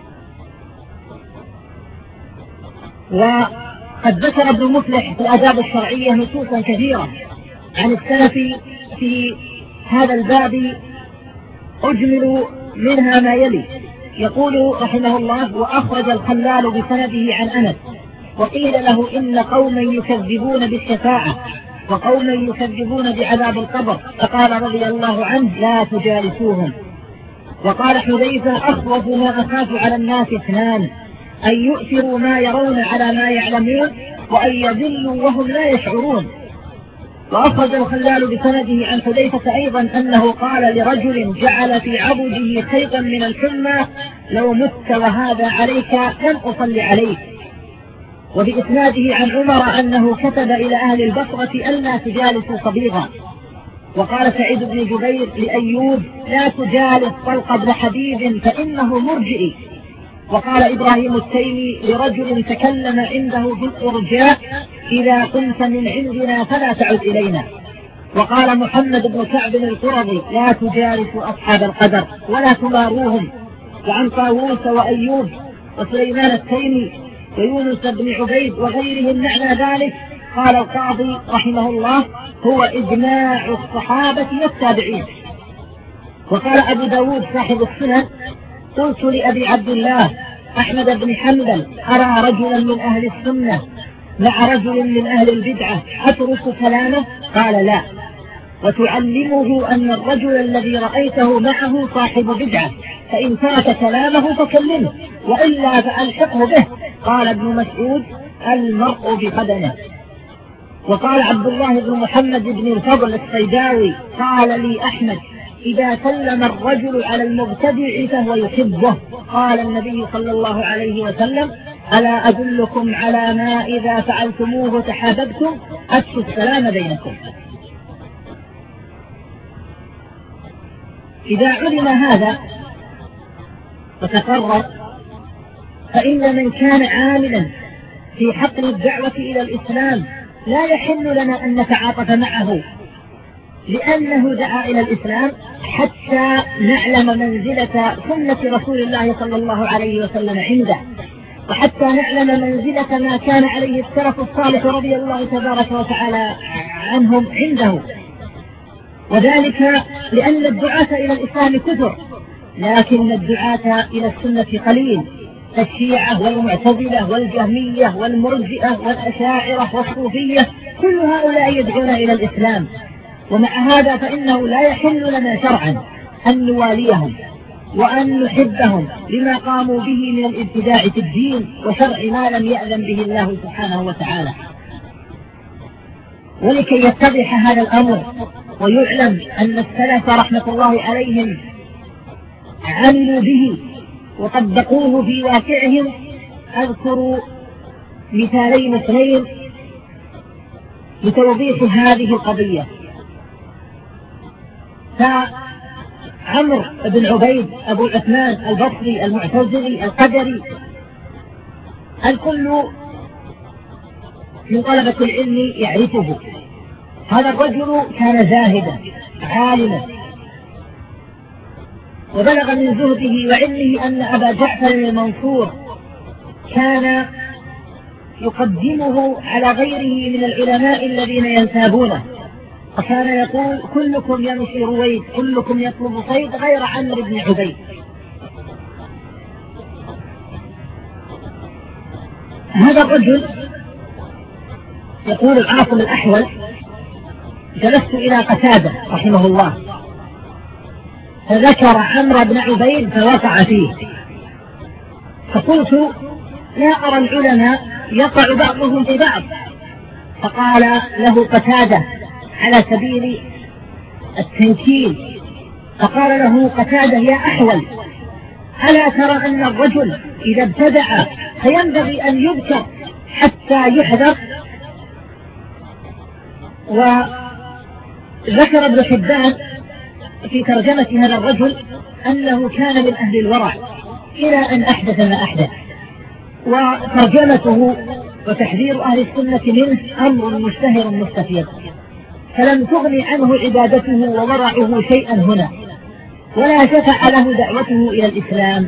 وقد ذكر ابن مفلح في الآداب الشرعية نصوصا كثيرة عن السلف في هذا الباب، أجمل منها ما يلي. يقول رحمه الله: وأخرج الخلال بسنده عن أنس: وقيل له: إن قوما يكذبون بالشفاعة وقوما يكذبون بعذاب القبر، فقال رضي الله عنه: لا تجالسوهم. وقال حذيفة: أخوف ما أخاف على الناس اثنان: أن يؤثروا ما يرون على ما يعلمون، وأن يذلوا وهم لا يشعرون. وأخرج الخلال بسنده عن حذيفة أيضا أنه قال لرجل جعل في عضده خيطا من الحمى: لو مت وهذا عليك لم أصل عليك. وبإسناده عن عمر أنه كتب إلى أهل البصرة ألا تجالسوا صبيغا. وقال سعيد بن جبير لأيوب: لا تجالس طلق بن حبيب فإنه مرجئي. وقال إبراهيم التيمي لرجل تكلم عنده بالإرجاء: إذا كنت من عندنا فلا تعد إلينا. وقال محمد بن كعب القرظي: لا تجالسوا أصحاب القدر ولا تماروهم. وعن طاووس وأيوب وسليمان التيمي ويونس بن عبيد وغيرهم معنى ذلك قال القاضي رحمه الله: هو إجماع الصحابة والتابعين. وقال أبو داود صاحب السنن: قلت لأبي عبد الله أحمد بن حنبل: أرى رجلا من أهل السنة مع رجل من أهل البدعة أترك كلامه؟ قال: لا، وتعلمه أن الرجل الذي رأيته معه صاحب بدعة، فإن ترك كلامه فكلمه، وإلا فألحقه به. قال ابن مسعود: المرء بقدمه. وقال عبد الله بن محمد بن الفضل الصيداوي: قال لي أحمد: إذا سلم الرجل على المبتدع فهو يحبه. قال النبي صلى الله عليه وسلم: ألا أدلكم على ما إذا فعلتموه تحاببتم؟ أفشوا السلام بينكم. إذا علم هذا وتقرر، فإن من كان عاملا في حقل الدعوة إلى الإسلام لا يحل لنا أن نتعاطف معه، لأنه دعا إلى الإسلام حتى نعلم منزلة سنة رسول الله صلى الله عليه وسلم عنده، وحتى نعلم منزلة ما كان عليه السلف الصالح رضي الله تبارك وتعالى عنهم عنده. وذلك لأن الدعاة إلى الإسلام كثر، لكن الدعاة إلى السنة قليل، الشيعة والمعتزلة والجهمية والمرجئة والأشاعرة والصوفية، كل هؤلاء يدعون إلى الإسلام. ومع هذا فإنه لا يحل لنا شرعا أن نواليهم وأن نحبهم لما قاموا به من الابتداع في الدين وشرع ما لم يأذن به الله سبحانه وتعالى. ولكي يتضح هذا الأمر ويعلم أن السلف رحمة الله عليهم عملوا به وطبقوه في واقعهم، أذكر مثالين اثنين لتوضيح هذه القضية. فعمرو بن عبيد أبو عثمان البصري المعتزلي القدري، الكل من طلبة العلم يعرفه. هذا الرجل كان زاهدا عالما، وبلغ من زهده وعلمه أن أبا جعفر المنصور كان يقدمه على غيره من العلماء الذين ينتابونه، وكان يقول: كلكم يمشي رويد، كلكم يطلب صيد غير عمرو بن عبيد. هذا الرجل يقول العاصم الأحول: جلست إلى قتادة رحمه الله فذكر عمرو بن عبيد فوقع فيه، فقلت: لا أرى العلماء يقع بعضهم في بعض. فقال له قتادة على سبيل التنكيل، فقال له قتادة: يا أحول، ألا ترى أن الرجل إذا ابتدع فينبغي أن يذكر حتى يحذر؟ وذكر ابن حبان في ترجمة هذا الرجل أنه كان من أهل الورع إلى أن أحدث ما أحدث، وترجمته وتحذير أهل السنة منه أمر مشتهر مستفيض، فلم تغني عنه عبادته وورعه شيئا هنا، ولا شفع له دعوته إلى الإسلام.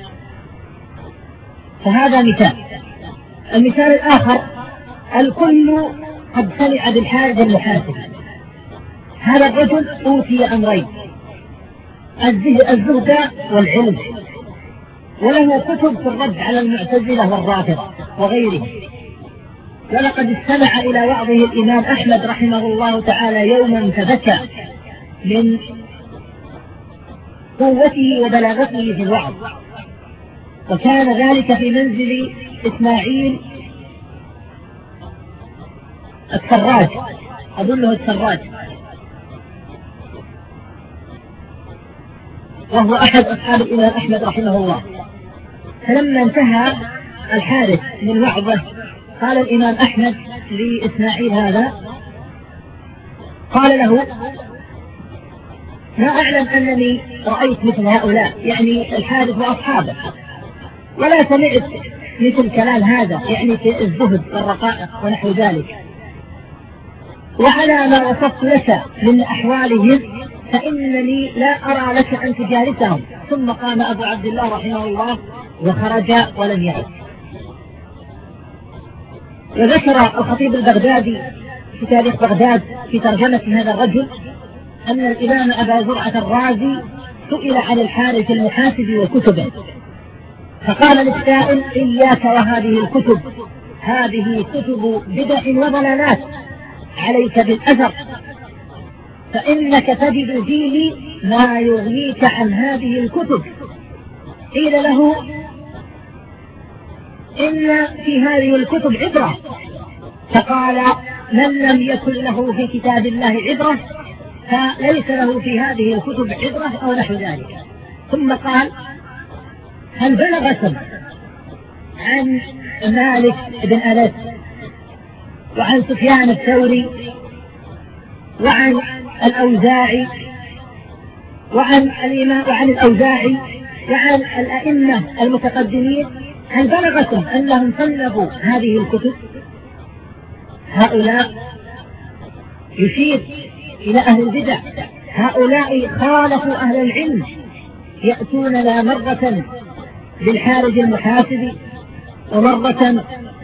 فهذا مثال. المثال الآخر: الكل قد سمع بالحارث المحاسب. هذا الرجل أوتي أمرين: الزهد والعلم، وله كتب في الرد على المعتزلة والرافضة وغيره. ولقد استمع إلى وعظه الإمام أحمد رحمه الله تعالى يوما فبكى من قوته وبلاغته في الوعظ، وكان ذلك في منزل إسماعيل السراج، أظنه السراج، وهو أحد أصحاب الإمام أحمد رحمه الله. فلما انتهى الحارث من وعظه قال الإمام أحمد لإسماعيل هذا، قال له: ما أعلم أنني رأيت مثل هؤلاء، يعني الحارث وأصحابه، ولا سمعت مثل كلام هذا، يعني في الزهد والرقائق ونحو ذلك، وعلى ما وصفت لك من أحوالهم فإنني لا أرى لك أن تجالسهم. ثم قام أبو عبد الله رحمه الله وخرج ولم يعد. وذكر الخطيب البغدادي في تاريخ بغداد في ترجمة هذا الرجل أن الإمام أبا زرعة الرازي سئل عن الحارث المحاسبي وكتبه، فقال للسائل: إياك وهذه الكتب، هذه كتب بدع وضلالات، عليك بالأثر، فإنك تجد فيه ما يغنيك عن هذه الكتب. قيل له: إن في هذه الكتب عبرة. فقال: من لم يكن له في كتاب الله عبرة فليس له في هذه الكتب عبرة أو نحو ذلك. ثم قال: هل بلغكم عن مالك بن أنس وعن سفيان الثوري وعن الأوزاعي وعن الأوزاعي وعن الأئمة المتقدمين، هل بلغكم أنهم صنفوا هذه الكتب؟ هؤلاء يشير إلى أهل البدع، هؤلاء خالفوا أهل العلم، يأتوننا مرة بالحارث المحاسبي، ومرة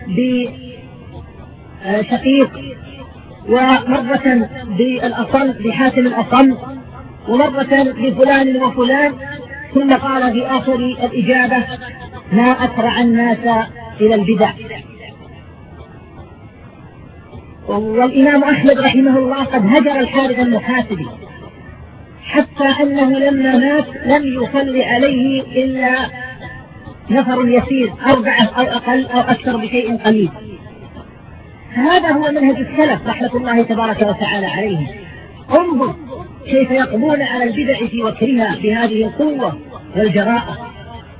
بشقيق، ومرة بحاتم الأصم، ومرة بفلان وفلان، ثم قال في آخر الإجابة: ما أسرع الناس إلى البدع. والإمام أحمد رحمه الله قد هجر الحارث المحاسبي، حتى أنه لما مات لم يصلي عليه إلا نفر يسير، 4 أو أقل أو أكثر بشيء قليل. هذا هو منهج السلف رحمة الله تبارك وتعالى عليهم. انظر كيف يقضون على البدع في وكرها بهذه القوة والجراءة،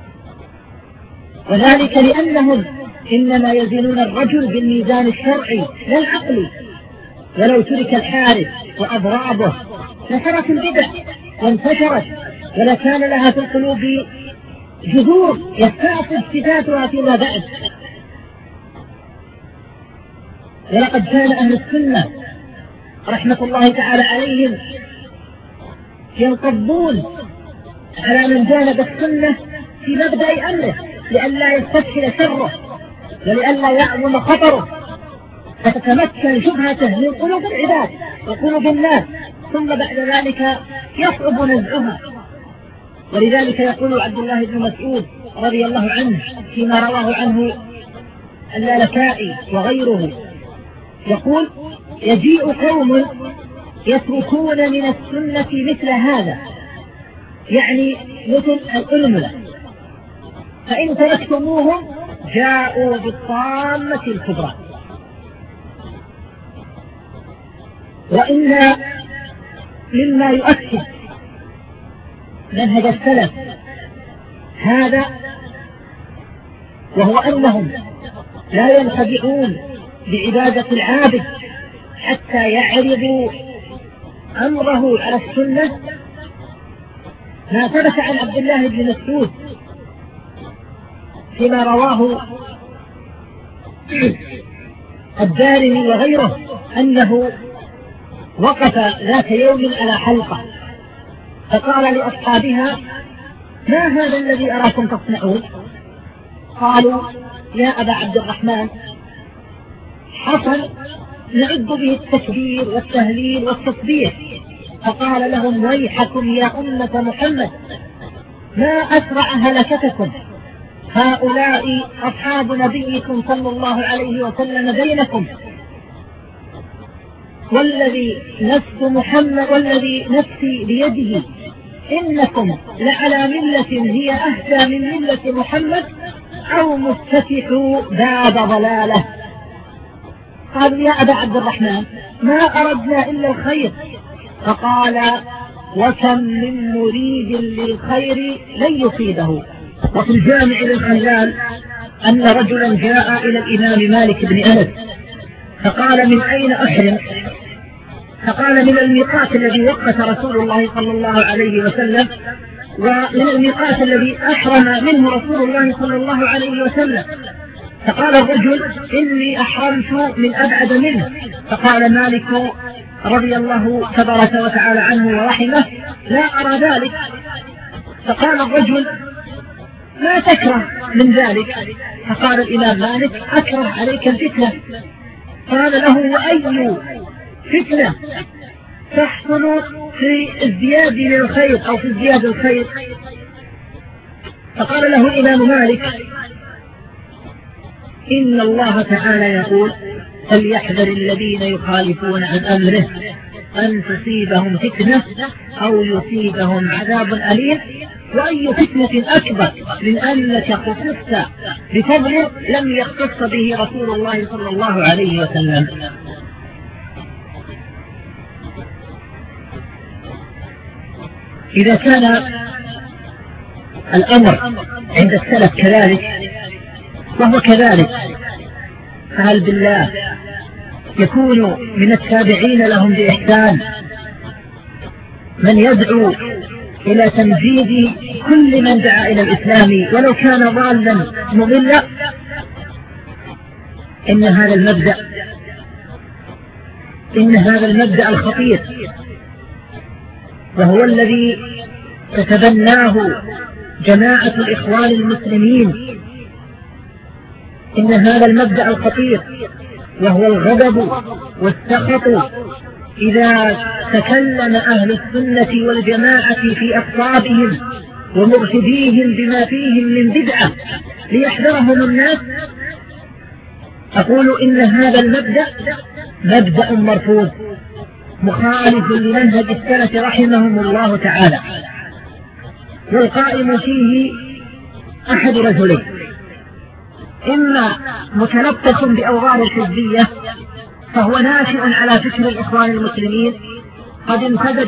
وذلك لأنهم إنما يزنون الرجل بالميزان الشرعي لا العقلي. ولو ترك الحارث وأضرابه لترك البدع وانتشرت، ولكان لها في القلوب جذور يستعصب صفاتها فيما بعد. ولقد كان أهل السنة رحمة الله تعالى عليهم ينقضون على من جانب السنة في مبدأ أمره، لئلا يستسهل شره ولئلا يعظم خطره، فتتمكن شبهته من قلوب العباد وقلوب الناس، ثم بعد ذلك يصعب نزعها. ولذلك يقول عبد الله بن مسعود رضي الله عنه فيما رواه عنه اللالكائي وغيره، يقول: يجيء قوم يتركون من السنة مثل هذا، يعني مثل الألملة، فإن تركتموهم جاءوا بالطامة الكبرى. وإن مما يؤكد منهج السلف هذا وهو أنهم لا ينخدعون بعبادة العابد حتى يعرضوا أمره على السنة، ما ثبت عن عبد الله بن مسعود فيما رواه الدارمي وغيره أنه وقف ذات يوم على حلقة فقال لأصحابها: ما هذا الذي أراكم تصنعون؟ قالوا: يا أبا عبد الرحمن، حصل نعد به التكبير والتهليل والتصبيح. فقال لهم: ويحكم يا أمة محمد، ما أسرع هلكتكم، هؤلاء أصحاب نبيكم صلى الله عليه وسلم بينكم، والذي والذي نفسي بيده إنكم لعلى ملة هي أهدى من ملة محمد، أو مفتتحوا باب ضلالة. قالوا: يا أبا عبد الرحمن، ما أردنا إلا الخير. فقال: وكم من مريد للخير لن يصيبه. وفي الجامع للخلال أن رجلا جاء إلى الإمام مالك بن أنس فقال: من أين أحرم؟ فقال: من الميقات الذي وقت رسول الله صلى الله عليه وسلم، ومن الميقات الذي أحرم منه رسول الله صلى الله عليه وسلم. فقال الرجل: إني أحرمت من أبعد منه. فقال مالك رضي الله تبارك وتعالى عنه ورحمه: لا أرى ذلك. فقال الرجل: ما تكره من ذلك؟ فقال الإمام مالك أكره عليك الفتنة. قال له وأي فتنة تحصل في ازدياد من الخير أو في ازدياد الخير؟ فقال له الإمام مالك إن الله تعالى يقول فليحذر الذين يخالفون عن أمره أن تصيبهم فتنة أو يصيبهم عذاب أليم. وأي فتنة أكبر من أنك خصصت بفضل لم يختص به رسول الله صلى الله عليه وسلم. إذا كان الأمر عند السلف كذلك وهو كذلك، فهل بالله يكون من التابعين لهم بإحسان من يدعو إلى تمجيد كل من دعا إلى الإسلام ولو كان ضالا مضلا؟ إن هذا المبدأ الخطير وهو الذي تتبناه جماعة الإخوان المسلمين، إن هذا المبدأ الخطير وهو الغضب والسخط إذا تكلم أهل السنة والجماعة في أقطابهم ومرشديهم بما فيهم من بدعة ليحذرهم الناس. أقول إن هذا المبدأ مبدأ مرفوض مخالف لمنهج السلف رحمهم الله تعالى، والقائم فيه أحد رجلين: إما متلطف بأوغار الحزبية فهو ناشئ على فكر الإخوان المسلمين قد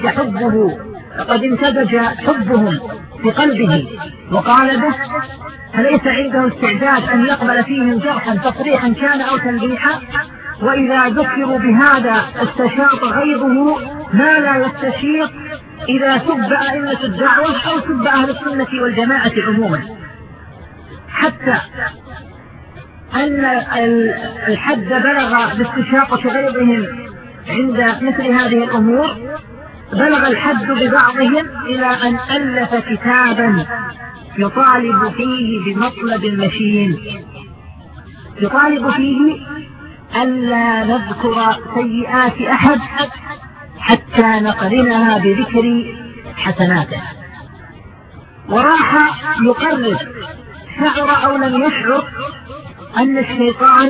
امتدج حبهم في قلبه وقالبه، فليس عنده استعداد أن يقبل فيهم جرحا تصريحا كان أو تلبيحا، وإذا ذكروا بهذا استشاط غيظه ما لا يستشيط إذا سب أئمة الدعوة أو سب أهل السنة والجماعة عموما، حتى أن الحد بلغ باستشاطة غيظهم عند مثل هذه الأمور، بلغ الحد ببعضهم إلى أن ألف كتابا يطالب فيه بمطلب مشين، يطالب فيه ألا نذكر سيئات أحد حتى نقرنها بذكر حسناته. وراح يقرر شعر أو لم يشعر أن الشيطان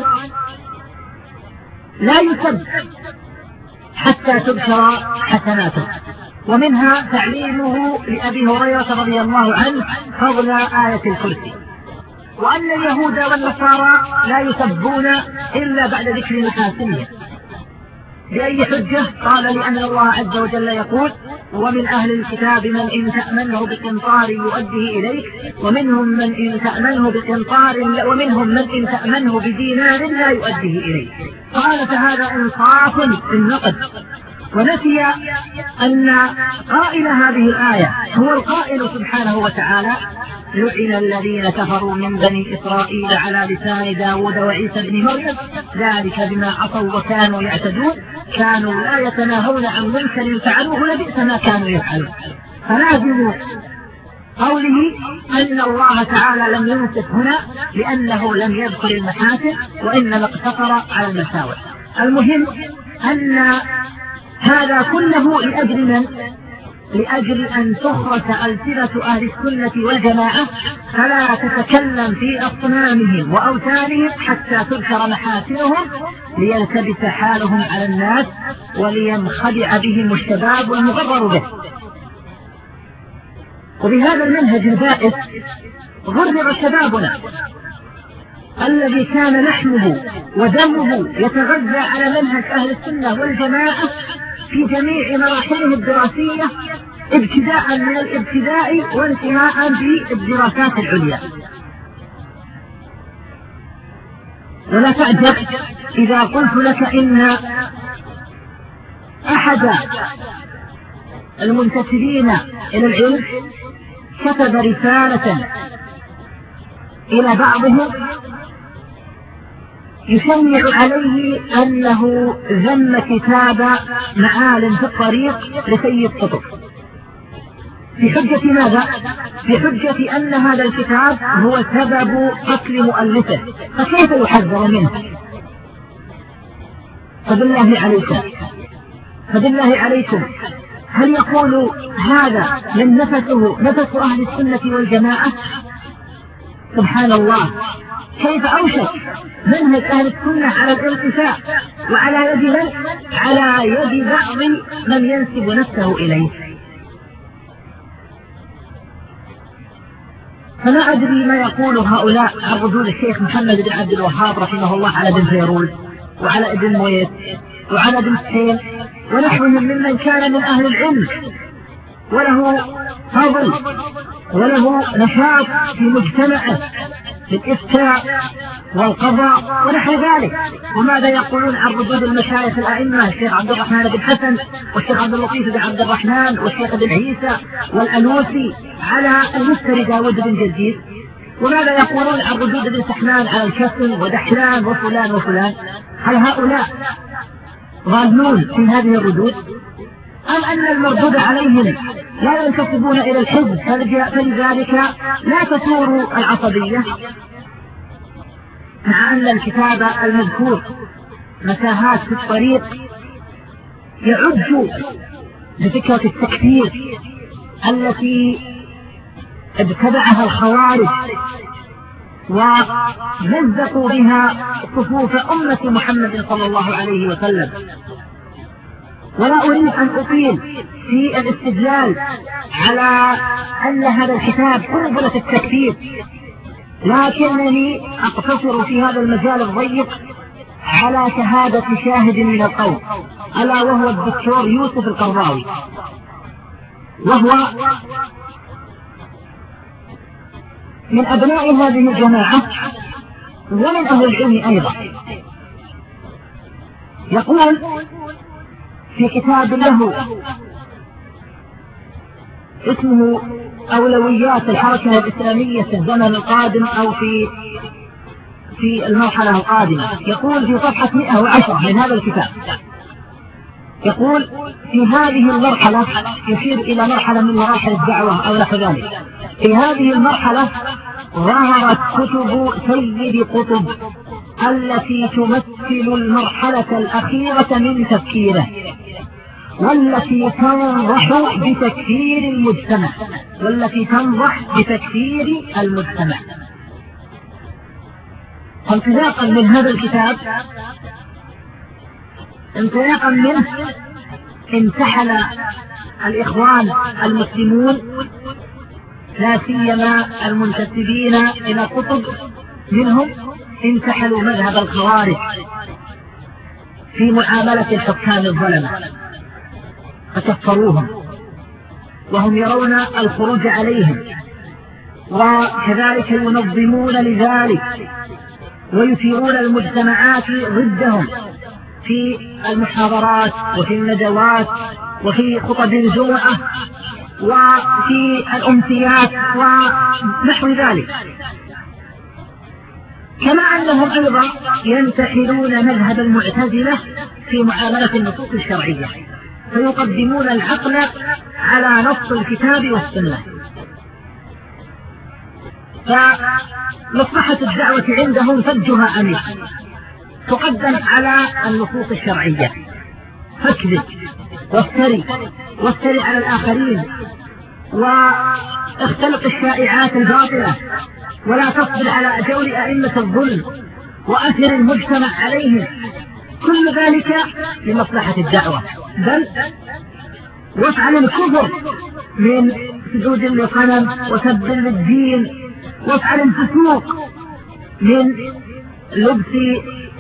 لا يسب حتى تذكر حسناته، ومنها تعليمه لأبي هريرة رضي الله عنه فضل آية الكرسي، وأن اليهود والنصارى لا يسبون إلا بعد ذكر محاسنهم. بأي حجة؟ قال لأن الله عز وجل يقول: ومن أهل الكتاب من إن تأمنه بقنطار يؤديه إليك ومنهم من إن تأمنه بقنطار ومنهم من إن تأمنه بدينار لا يؤديه إليك. قال فهذا إنصاف في النقد، ونسي أن قائل هذه الآية هو القائل سبحانه وتعالى: لعن الذين كفروا من بني إسرائيل على لسان داود وعيسى بن مريم ذلك بما عصوا وكانوا يعتدون كانوا لا يتناهون عن منكر فعلوه لبئس ما كانوا يفعلون. فلازم قوله أن الله تعالى لم ينصف هنا لأنه لم يذكر المحاسن وإنما اقتصر على المساوئ. المهم أن هذا كله لأجل من؟ لأجل أن تخرس ألسنة أهل السنة والجماعة فلا تتكلم في أصنامهم وأوثانهم حتى تذكر محاسنهم ليلتبس حالهم على الناس ولينخدع بهم الشباب والمغرر به. وبهذا المنهج البائس غرر شبابنا الذي كان لحمه ودمه يتغذى على منهج أهل السنة والجماعة في جميع مراحله الدراسية ابتداء من الابتداء وانتهاء بالدراسات العليا. ولا تعجب إذا قلت لك إن أحد المنتسبين إلى العلم كتب رسالة إلى بعضهم يشنع عليه أنه ذم كتاب معالم في الطريق لسيد قطب، بحجة ماذا؟ بحجة أن هذا الكتاب هو سبب قتل مؤلفه، فكيف يحذر منه؟ فبالله عليكم هل يقول هذا من نفس أهل السنة والجماعة؟ سبحان الله، كيف أوشك منهج أهل السنة على الانتفاع، وعلى يد من؟ على يد بعض من ينسب نفسه إليه. فلا أدري ما يقول هؤلاء عن ردود الشيخ محمد بن عبد الوهاب رحمه الله على ابن فيروز وعلى ابن مويت وعلى ابن سهيل ونحوهم ممن كان من أهل العلم وله فضل وله نشاط في مجتمعه في الإفتاء والقضاء ونحو ذلك. وماذا يقولون عن ردود المشايخ الأئمة الشيخ عبد الرحمن بن حسن والشيخ عبد اللطيف بن عبد الرحمن والشيخ بن عيسى والألوسي على المفتري داود بن جرجيس؟ وماذا يقولون عن ردود ابن سحمان على الكسل ودحلان وفلان؟ هل هؤلاء ظالمون في هذه الردود أم أن المردود عليهم لا ينتسبون إلى الحزب فلذلك لا تثور العصبية؟ مع أن الكتاب المذكور مساهات في الطريق يعج بفكرة التكفير التي ابتدعها الخوارج ومزقوا بها صفوف أمة محمد صلى الله عليه وسلم. ولا أريد أن أطيل في الاستدلال على أن هذا الكتاب قنبلة التكفير، لكنني أقتصر في هذا المجال الضيق على شهادة شاهد من القوم، ألا وهو الدكتور يوسف القرضاوي، وهو من أبناء هذه الجماعة ومن أهل العلم أيضا. يقول في كتاب له اسمه أولويات الحركة الإسلامية في الزمن القادم أو في المرحلة القادمة، يقول في صفحة 110 من هذا الكتاب، يقول في هذه المرحلة، يشير إلى مرحلة من مراحل الدعوة أو نحو ذلك، في هذه المرحلة ظهرت كتب سيد قطب التي تمثل المرحلة الأخيرة من تفكيره، والتي تنضح بتكفير المجتمع، انطلاقا من هذا الكتاب، انطلاقا منه انتحل الإخوان المسلمون لا سيما المنتسبين إلى قطب منهم انتحلوا مذهب الخوارج في معاملة الحكام الظلمة فكفروهم، وهم يرون الخروج عليهم، وكذلك ينظمون لذلك ويثيرون المجتمعات ضدهم في المحاضرات وفي الندوات وفي خطب الجمعة وفي الأمسيات ونحو ذلك. كما أنهم أيضا ينتحلون مذهب المعتزلة في معاملة النصوص الشرعية، فيقدمون العقل على نص الكتاب والسنة. فمصلحة الدعوة عندهم فجها عميق تقدم على النصوص الشرعية، فاكذب وافتري على الآخرين واختلق الشائعات الباطلة، ولا تصبر على جور أئمة الظلم وأثر المجتمع عليهم، كل ذلك لمصلحة الدعوة. بل وافعل الكفر من سجود للصنم وسب للدين، وافعل الفسوق من لبس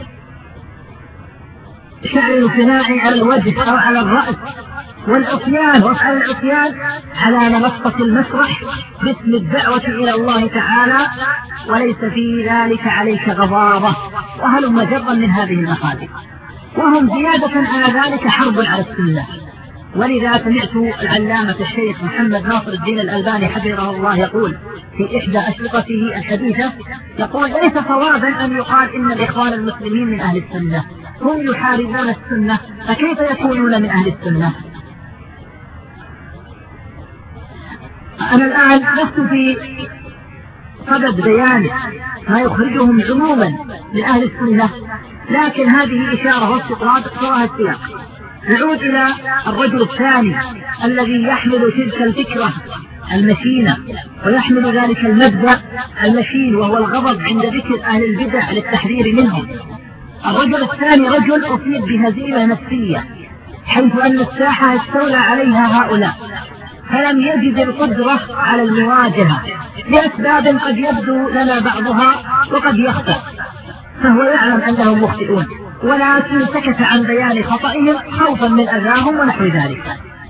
شعر صناعي على الوجه أو على الرأس، والعصيان، وافعل العصيان على منصة المسرح باسم الدعوة إلى الله تعالى وليس في ذلك عليك غضاضة، وهلم جرا من هذه المخالف. وهم زيادة على ذلك حرب على السنة. ولذا سمعت العلامة الشيخ محمد ناصر الدين الألباني حفظه الله يقول في إحدى أشرطته الحديثة، يقول ليس صوابا أن يقال إن الإخوان المسلمين من أهل السنة، هم يحاربون السنة، فكيف يكونون من أهل السنة؟ أنا الآن لست في صدد بيان ما يخرجهم عموما لأهل السنة، لكن هذه إشارة واستطراد صراحة السياق. نعود إلى الرجل الثاني الذي يحمل تلك الفكرة المشينة ويحمل ذلك المبدأ المشين، وهو الغضب عند ذكر أهل البدع للتحذير منهم. الرجل الثاني رجل أصيب بهزيمة نفسية، حيث أن الساحة استولى عليها هؤلاء، فلم يجد القدرة على المواجهة لأسباب قد يبدو لنا بعضها وقد يخفى، فهو يعلم أنهم مخطئون ولكن سكت عن بيان خطئهم خوفا من أذاهم ونحو ذلك.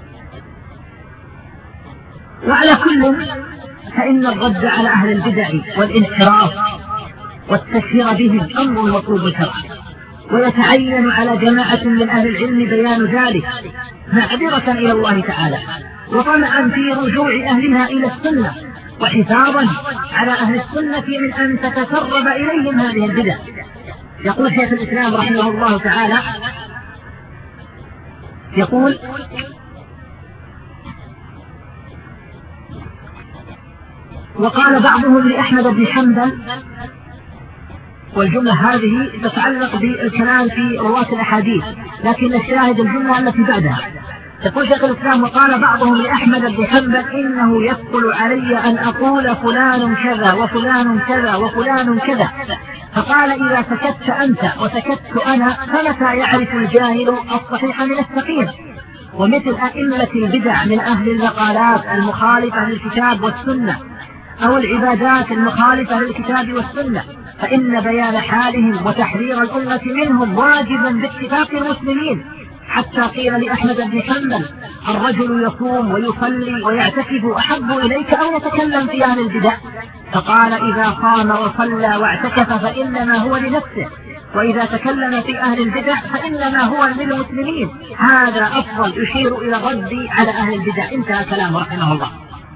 وعلى كل فإن الرد على أهل البدع والانحراف والتشهير بهم أمر مطلوب شرعا، ويتعين على جماعة من أهل العلم بيان ذلك معذرة إلى الله تعالى وطمعا في رجوع أهلها إلى السنة، وحفاظا على أهل السنة من أن تتسرب إليهم هذه البدع. يقول شيخ الإسلام رحمه الله تعالى، يقول: وقال بعضهم لأحمد بن حنبل، والجملة هذه تتعلق بالكلام في رواة الأحاديث، لكن الشاهد الجملة التي بعدها. يقول شيخ الإسلام: وقال بعضهم لأحمد بن حنبل إنه يثقل علي أن أقول فلان كذا وفلان كذا وفلان كذا، فقال: إذا سكت أنت وسكت أنا فمتى يعرف الجاهل الصحيح من السقيم؟ ومثل أئمة البدع من أهل المقالات المخالفة للكتاب والسنة أو العبادات المخالفة للكتاب والسنة، فإن بيان حالهم وتحذير الأمة منهم واجبا باتفاق المسلمين، حتى قيل لأحمد بن حنبل: الرجل يصوم ويصلي ويعتكف أحب إليك أو يتكلم في أهل البدع؟ فقال: إذا صام وصلى واعتكف فإنما هو لنفسه، وإذا تكلم في أهل البدع فإنما هو للمسلمين، هذا أفضل، يشير إلى الرد على أهل البدع. انتهى كلامه رحمه الله.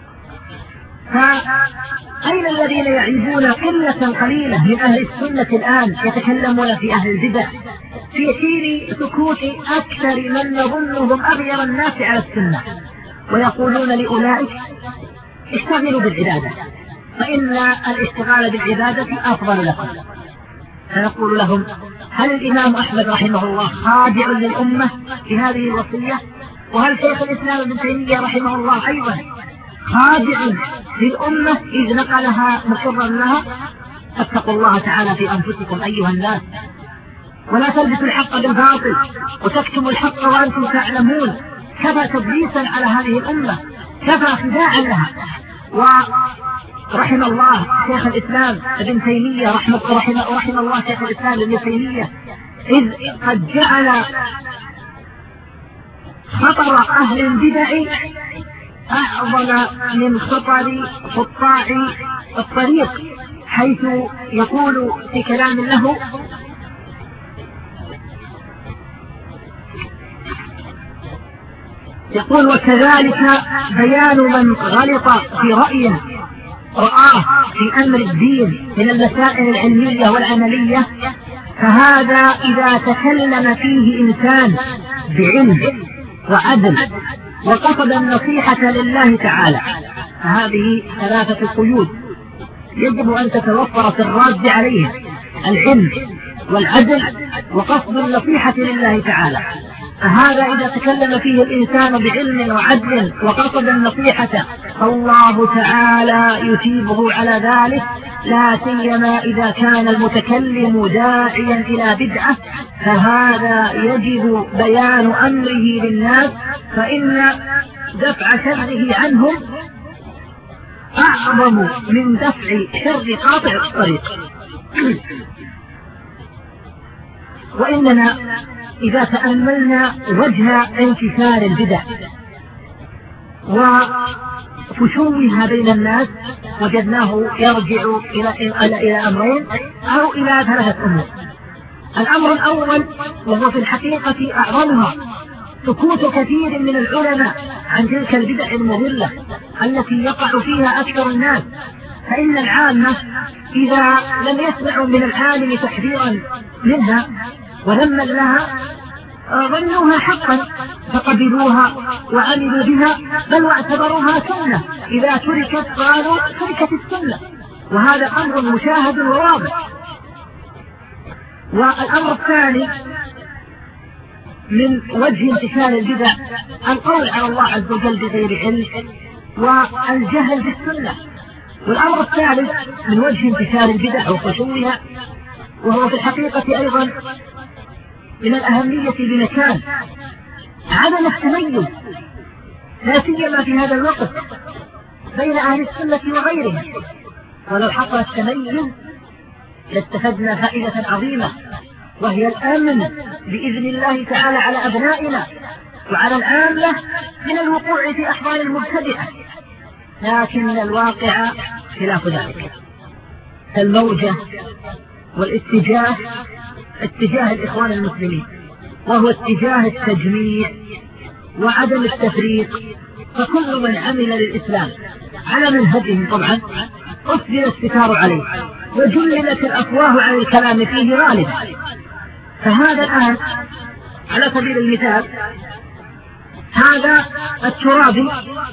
فأين الذين يعيبون قلة قليلة من أهل السنة الآن يتكلمون في أهل البدع في حين سكوت أكثر من نظنهم أغير الناس على السنة، ويقولون لأولئك: اشتغلوا بالعبادة فإن الاشتغال بالعبادة أفضل لكم؟ فنقول لهم: هل الإمام أحمد رحمه الله خادع للأمة في هذه الوصية؟ وهل شيخ الإسلام ابن تيمية رحمه الله أيضا خادع للأمة إذ نقلها مقرا لها؟ فاتقوا الله تعالى في أنفسكم أيها الناس، ولا تلبسوا الحق بالباطل وتكتموا الحق وأنتم تعلمون. كفى تدليسا على هذه الأمة، كفى خداعا لها. ورحم الله شيخ الإسلام ابن تيمية رحم الله شيخ الإسلام ابن تيمية إذ قد جعل خطر أهل البدع أعظم من خطر قطاع الطريق، حيث يقول في كلام له: يقول: وكذلك بيان من غلط في رأي رآه في أمر الدين من المسائل العلمية والعملية، فهذا إذا تكلم فيه إنسان بعلم وعدل وقصد النصيحة لله تعالى، فهذه ثلاثة قيود يجب أن تتوفر في الراد عليه: العلم والعدل وقصد النصيحة لله تعالى. فهذا إذا تكلم فيه الإنسان بعلم وعدل وقصد النصيحة فالله تعالى يثيبه على ذلك، لا سيما إذا كان المتكلم داعيا إلى بدعة، فهذا يجب بيان أمره للناس، فإن دفع شره عنهم أعظم من دفع شر قاطع الطريق. وإننا إذا تأملنا وجه انتشار البدع وفشوها بين الناس وجدناه يرجع إلى أمرين أو إلى ثلاثة أمور. الأمر الأول وهو في الحقيقة أعظمها سكوت كثير من العلماء عن تلك البدع المضلة التي يقع فيها أكثر الناس، فإن العامة إذا لم يسمعوا من العالم تحذيرا منها وذما لها ظنوها حقا فقبلوها وعملوا بها، بل واعتبروها سنة، إذا تركت قالوا تركت السنة، وهذا أمر مشاهد وواضح. والأمر الثاني من وجه انتشار البدع القول على الله عز وجل بغير علم والجهل بالسنة. والأمر الثالث من وجه انتشار البدع وخشوعها، وهو في الحقيقة أيضا من الأهمية بمكان، عدم التميز لا سيما في هذا الوقت بين أهل السنة وغيرهم. ولو حصل التميز لاستفدنا فائدة عظيمة، وهي الأمن بإذن الله تعالى على أبنائنا وعلى العامة من الوقوع في أحوال المبتدئة، لكن الواقع خلاف ذلك. الموجة والاتجاه اتجاه الإخوان المسلمين، وهو اتجاه التجميع وعدم التفريق، فكل من عمل للإسلام على منهجهم طبعا أسدل الستار عليه وجللت الأفواه عن الكلام فيه غالبا. فهذا الآن على سبيل المثال هذا الترابي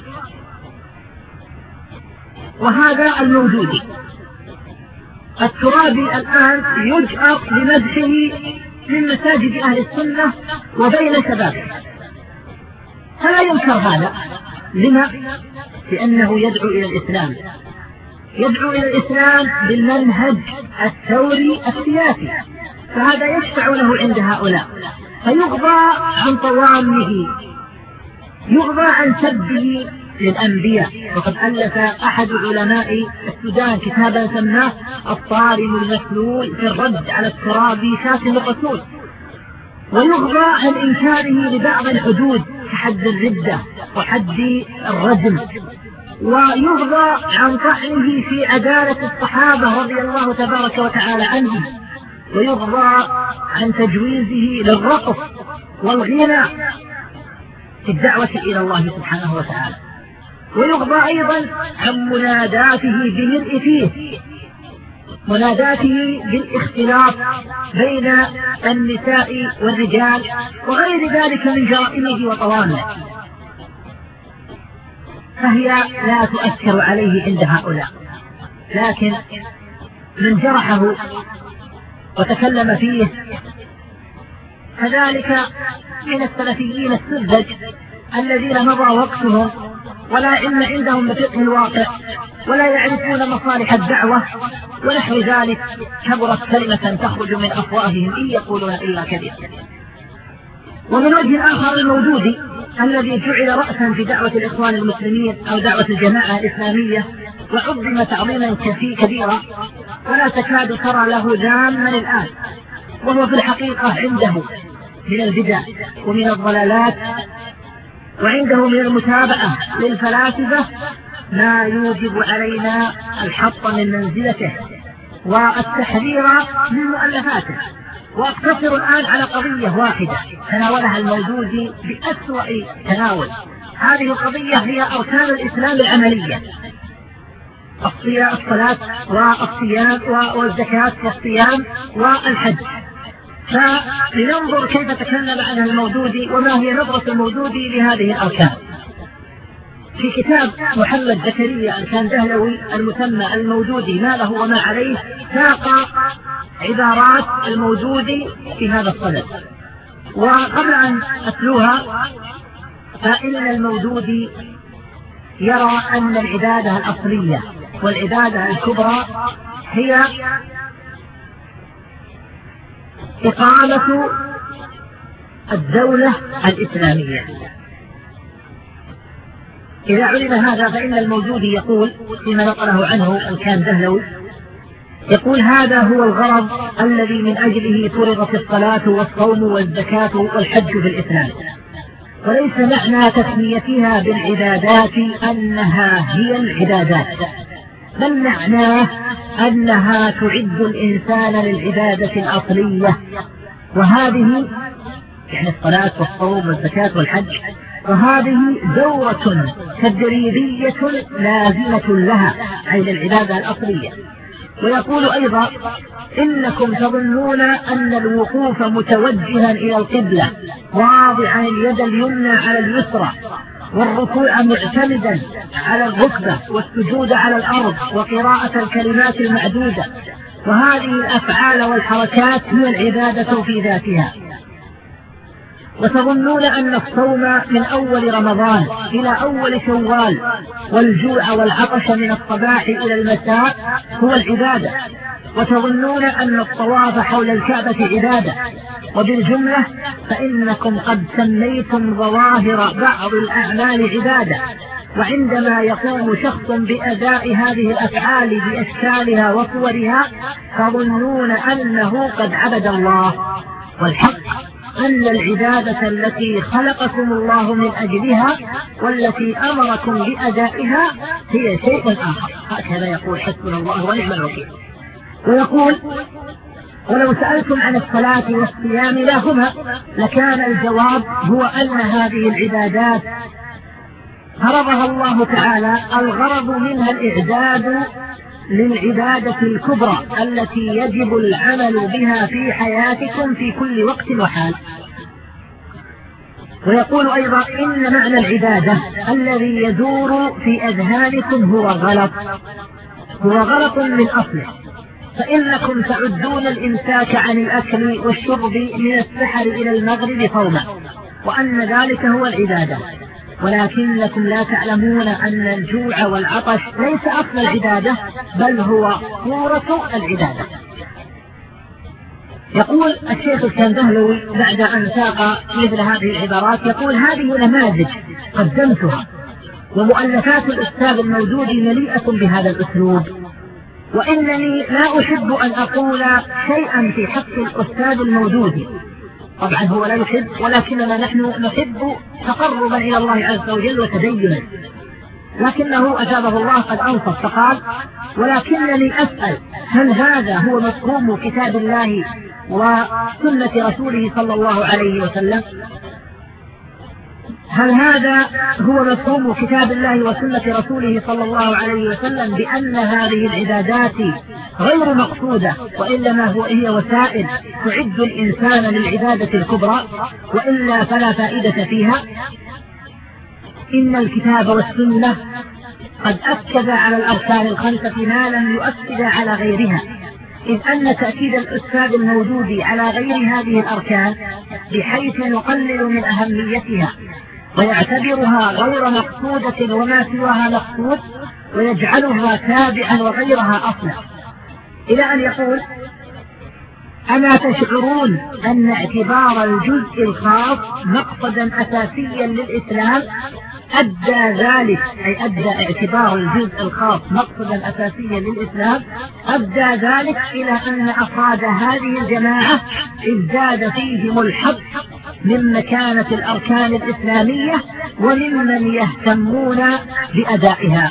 وهذا الموجودي. الترابي الآن يجأر لمدحه من مساجد أهل السنة وبين شبابه، فلا ينكر هذا. لما؟ لأنه يدعو إلى الإسلام، يدعو إلى الإسلام بالمنهج الثوري السياسي، فهذا يشفع له عند هؤلاء، فيغضى عن طوامه، يغضى عن سبه للأنبياء. وقد ألف أحد علماء السودان كتابا سماه الصارم المسلول في الرد على الترابي شاتم الرسول، ويغضى عن إنكاره لبعض الحدود كحد الردة وحد الرجم، ويغضى عن طعنه في عدالة الصحابة رضي الله تبارك وتعالى عنهم، ويغضى عن تجويزه للرقص والغنى في الدعوة إلى الله سبحانه وتعالى، ويغضى أيضا عن مناداته بملء فيه، مناداته بالاختلاط بين النساء والرجال وغير ذلك من جرائمه وطوامه، فهي لا تؤثر عليه عند هؤلاء. لكن من جرحه وتكلم فيه كذلك من السلفيين السذج الذين مضى وقتهم ولا علم عندهم بفقه الواقع ولا يعرفون مصالح الدعوة ونحو ذلك، كبرت كلمة تخرج من أفواههم إن يقولون إلا كذبا. ومن وجه آخر الموجودي الذي جعل رأسا في دعوة الإخوان المسلمين أو دعوة الجماعة الإسلامية وعظم تعظيما كبيرا ولا تكاد ترى له ذاما الآن، وهو في الحقيقة عنده من البدع ومن الضلالات وعنده من المتابعة للفلاسفة ما يوجب علينا الحط من منزلته والتحذير من مؤلفاته. وأقتصر الآن على قضية واحدة تناولها الموجودي بأسوأ تناول. هذه القضية هي أركان الإسلام العملية، الصلاة والصيام والزكاة والصيام والحج. فلننظر كيف تكلم عنها الموجودي وما هي نظرة الموجودي لهذه الأركان. في كتاب محمد زكريا الكندهلوي المسمى الموجودي ما له وما عليه ساق عبارات الموجودي في هذا الصدد. وقبل أن أتلوها فإن الموجودي يرى أن العبادة الأصلية والعبادة الكبرى هي إقامة الدولة الإسلامية. إذا علم هذا فإن الموجودي يقول فيما نقله عنه الكندهلوي، يقول هذا هو الغرض الذي من أجله فرضت الصلاة والصوم والزكاة والحج في الإسلام، وليس معنى تسميتها بالعبادات أنها هي العبادات، بل معناه أنها تعد الإنسان للعبادة الأصلية، وهذه يعني الصلاة والصوم والزكاة والحج، وهذه دورة تدريبية لازمة لها أي للعبادة الأصلية. ويقول أيضا إنكم تظنون أن الوقوف متوجها إلى القبلة واضعا اليد اليمنى على اليسرى والركوع معتمدا على الركبة والسجود على الأرض وقراءة الكلمات المعدودة وهذه الأفعال والحركات هي العبادة في ذاتها، وتظنون أن الصوم من أول رمضان إلى أول شوال والجوع والعطش من الصباح إلى المساء هو العبادة، وتظنون أن الطواف حول الكعبة عبادة. وبالجملة فإنكم قد سميتم ظواهر بعض الأعمال عبادة، وعندما يقوم شخص بأداء هذه الأفعال بأشكالها وصورها تظنون أنه قد عبد الله، والحق أن العبادة التي خلقكم الله من أجلها والتي أمركم بأدائها هي شيء آخر. هكذا يقول حسبنا الله ونعم الوكيل. ويقول ولو سألتم عن الصلاة والصيام لهما لكان الجواب هو أن هذه العبادات فرضها الله تعالى الغرض منها الإعداد للعبادة الكبرى التي يجب العمل بها في حياتكم في كل وقت وحال. ويقول أيضا إن معنى العبادة الذي يدور في أذهانكم هو غلط من أصله، فإنكم تعدون الإمساك عن الأكل والشرب من السحر إلى المغرب صوما، وأن ذلك هو العبادة، ولكنكم لا تعلمون أن الجوع والعطش ليس أصل العبادة بل هو صورة العبادة. يقول الشيخ الكندهلوي بعد أن ساق مثل هذه العبارات يقول هذه نماذج قدمتها، ومؤلفات الأستاذ المودودي مليئة بهذا الأسلوب، وإنني لا أحب أن أقول شيئا في حق الأستاذ المودودي، طبعا هو لا يحب ولكننا نحن نحب تقربا إلى الله عز وجل وتدينا، لكنه أجابه الله قد أنصف فقال ولكنني أسأل هل هذا هو مفهوم كتاب الله وسنة رسوله صلى الله عليه وسلم؟ هل هذا هو مفهوم كتاب الله وسنة رسوله صلى الله عليه وسلم بأن هذه العبادات غير مقصودة وإنما هي وسائل تعد الإنسان للعبادة الكبرى وإلا فلا فائدة فيها؟ إن الكتاب والسنة قد أكد على الأركان الخمسة ما لم يؤكد على غيرها، إذ أن تأكيد الأستاذ الموجود على غير هذه الأركان بحيث يقلل من أهميتها ويعتبرها غير مقصودة وما سواها مقصود ويجعلها تابعا وغيرها أصلا، إلى أن يقول أما تشعرون أن اعتبار الجزء الخاص مقصدا أساسيا للإسلام أدى ذلك، أي أدى اعتبار الجزء الخاص مقصدا أساسيا للإسلام أدى ذلك إلى أن أفراد هذه الجماعة ازداد فيهم الحظ من مكانة الأركان الإسلامية وممن يهتمون بأدائها.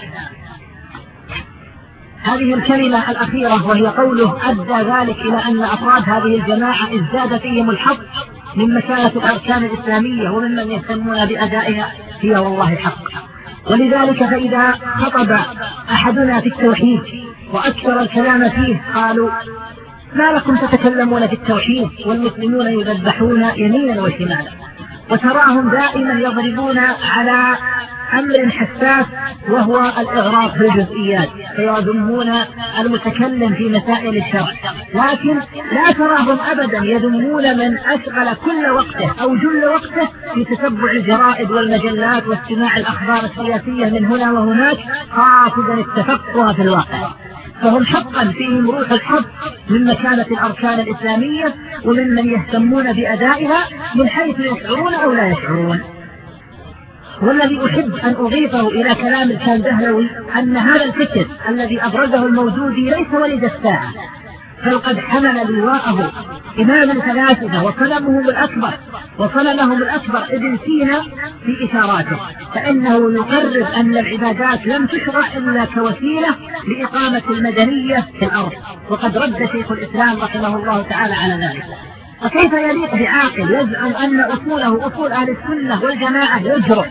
هذه الكلمة الأخيرة وهي قوله أدى ذلك إلى أن أفراد هذه الجماعة ازداد فيهم الحظ من مكانة الأركان الإسلامية وممن يهتمون بأدائها هي والله الحق. ولذلك فإذا خطب أحدنا في التوحيد وأكثر الكلام فيه قالوا ما لكم تتكلمون في التوحيد والمسلمون يذبحون يمينا وشمالا، وتراهم دائما يضربون على أمر حساس وهو الإغراق في الجزئيات فيذمون المتكلم في مسائل الشرع، لكن لا تراهم أبدا يذمون من أشغل كل وقته أو جل وقته في تتبع الجرائد والمجلات واستماع الأخبار السياسية من هنا وهناك قاصدا التفقه في الواقع، فهم حقا فيهم روح الحظ من مكانة الأركان الإسلامية وممن يهتمون بأدائها من حيث يشعرون أو لا يشعرون. والذي أحب أن أضيفه إلى كلام الكندهلوي أن هذا الفكر الذي أبرزه الموجودي ليس ولد الساعة، بل قد حمل لواءه إمام الفلاسفة وصنمهم الأكبر ابن سينا في إشاراته، فإنه يقرر أن العبادات لم تشرع إلا كوسيلة لإقامة المدنية في الأرض، وقد رد شيخ الإسلام رحمه الله تعالى على ذلك. فكيف يليق بعاقل يزعم أن أصوله أصول أهل السنة والجماعة يجرؤ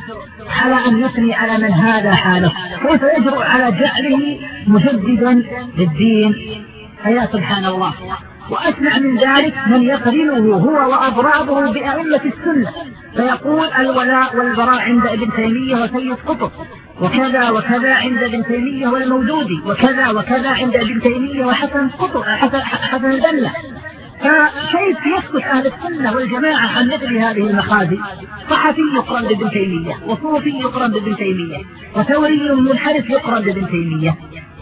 على أن يثني على من هذا حاله؟ كيف يجرؤ على جعله مجددا للدين؟ فيا سبحان الله. وأسمع من ذلك من يقرنه هو وأضرابه بأئمة السنة، فيقول الولاء والبراء عند ابن تيمية وسيد قطب، وكذا وكذا عند ابن تيمية والمودودي، وكذا وكذا عند ابن تيمية وحسن قطب حسن البنا. فكيف يسكت أهل السنة والجماعة عن مثل هذه المخازي؟ صحفي يقرن بابن تيمية، وصوفي يقرن بابن تيمية، وثوري منحرف يقرن بابن تيمية.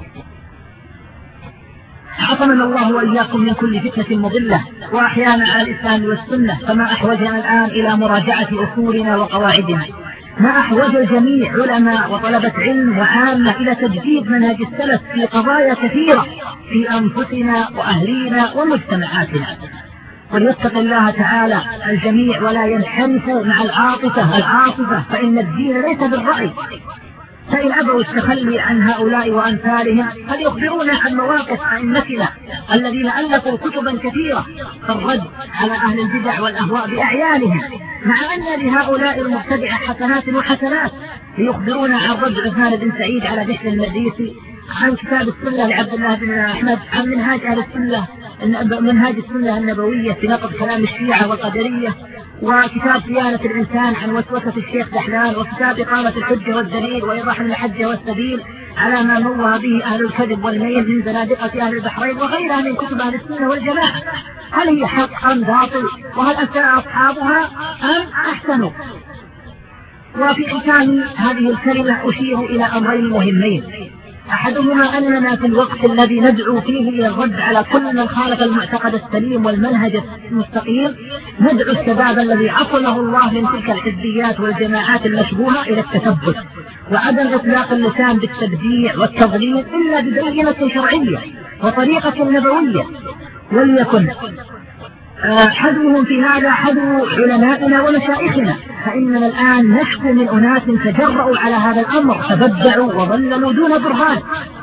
عصمنا الله وإياكم من كل فتنة مضلة، وأحيانا على الإسلام والسنة، فما أحوجنا الآن إلى مراجعة أصولنا وقواعدنا، ما أحوج الجميع علماء وطلبة علم وعامة إلى تجديد منهج السلف في قضايا كثيرة في أنفسنا وأهلينا ومجتمعاتنا. وليتق الله تعالى الجميع ولا ينحرفوا مع العاطفة، فإن الدين ليس بالرأي. فإن أبوا التخلي عن هؤلاء وأمثالهم فليخبرونا عن مواقف أئمتنا الذين ألفوا كتبا كثيرة في الرد على أهل البدع والأهواء بأعيانهم، مع أن لهؤلاء المبتدعة حسنات وحسنات. ليخبرونا عن رد عثمان بن سعيد على بشر المريسي، عن كتاب السنة لعبد الله بن أحمد، عن منهاج السنة النبوية في نقد كلام الشيعة والقدرية، وكتاب صيانة الإنسان عن وسوسة الشيخ دحلان، وكتاب إقامة الحجة والدليل وإيضاح المحجة والسبيل على ما موه به أهل الكذب والميل من زنادقة أهل البحرين وغيرها من كتب أهل السنة والجماعة. هل هي حق أم باطل؟ وهل أساء أصحابها أم أحسنوا؟ وفي ختام هذه الكلمة أشير إلى أمرين مهمين. أحدهما أننا في الوقت الذي ندعو فيه إلى الرد على كل من خالف المعتقد السليم والمنهج المستقيم، ندعو الشباب الذي عصمه الله من تلك الحزبيات والجماعات المشبوهة إلى التثبت، وعدم إطلاق اللسان بالتبديع والتضليل إلا ببينة شرعية وطريقة نبوية. وليكن حذوهم في هذا حذو علمائنا ومشايخنا، فإننا الآن نشكو من أناس تجرؤوا على هذا الأمر، تبدعوا وضللوا دون برهان.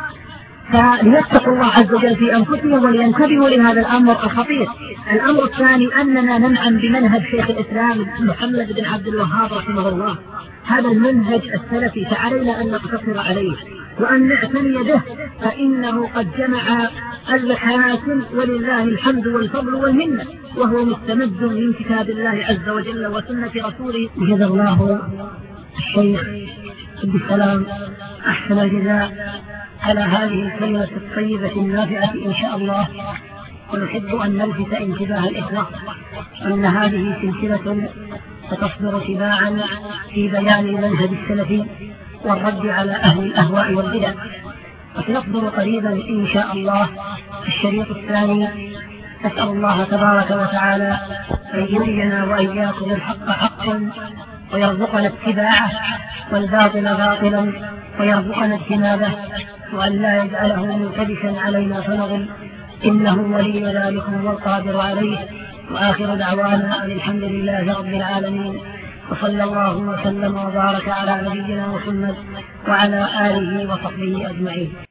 فليتقوا الله عز وجل في أنفسهم ولينتبهوا لهذا الأمر الخطير. الأمر الثاني أننا ننعم بمنهج شيخ الإسلام محمد بن عبد الوهاب رحمه الله، هذا المنهج السلفي، فعلينا أن نقتصر عليه وأن نعتني به، فإنه قد جمع المحاسن ولله الحمد والفضل والمنة، وهو مستمد من كتاب الله عز وجل وسنة رسوله. جزا الله الشيخ عبد السلام أحسن الجزاء على هذه الكلمة الطيبة النافعة إن شاء الله. ونحب أن نلفت انتباه الإخوة أن هذه سلسلة ستصدر تباعا في بيان المنهج السلفي والرد على أهل الأهواء والبدع، وسيصدر قريبا إن شاء الله الشريط الثاني. أسأل الله تبارك وتعالى أن يرينا وإياكم الحق حقا ويرزقنا اتباعه، والباطل باطلا ويرزقنا اجتنابه، وأن لا يجعله ملتبسا علينا فنضل، إنه ولي ذلك والقادر عليه. وآخر دعوانا أن الحمد لله رب العالمين، وصلى الله وسلم وبارك على نبينا محمد وعلى آله وصحبه أجمعين.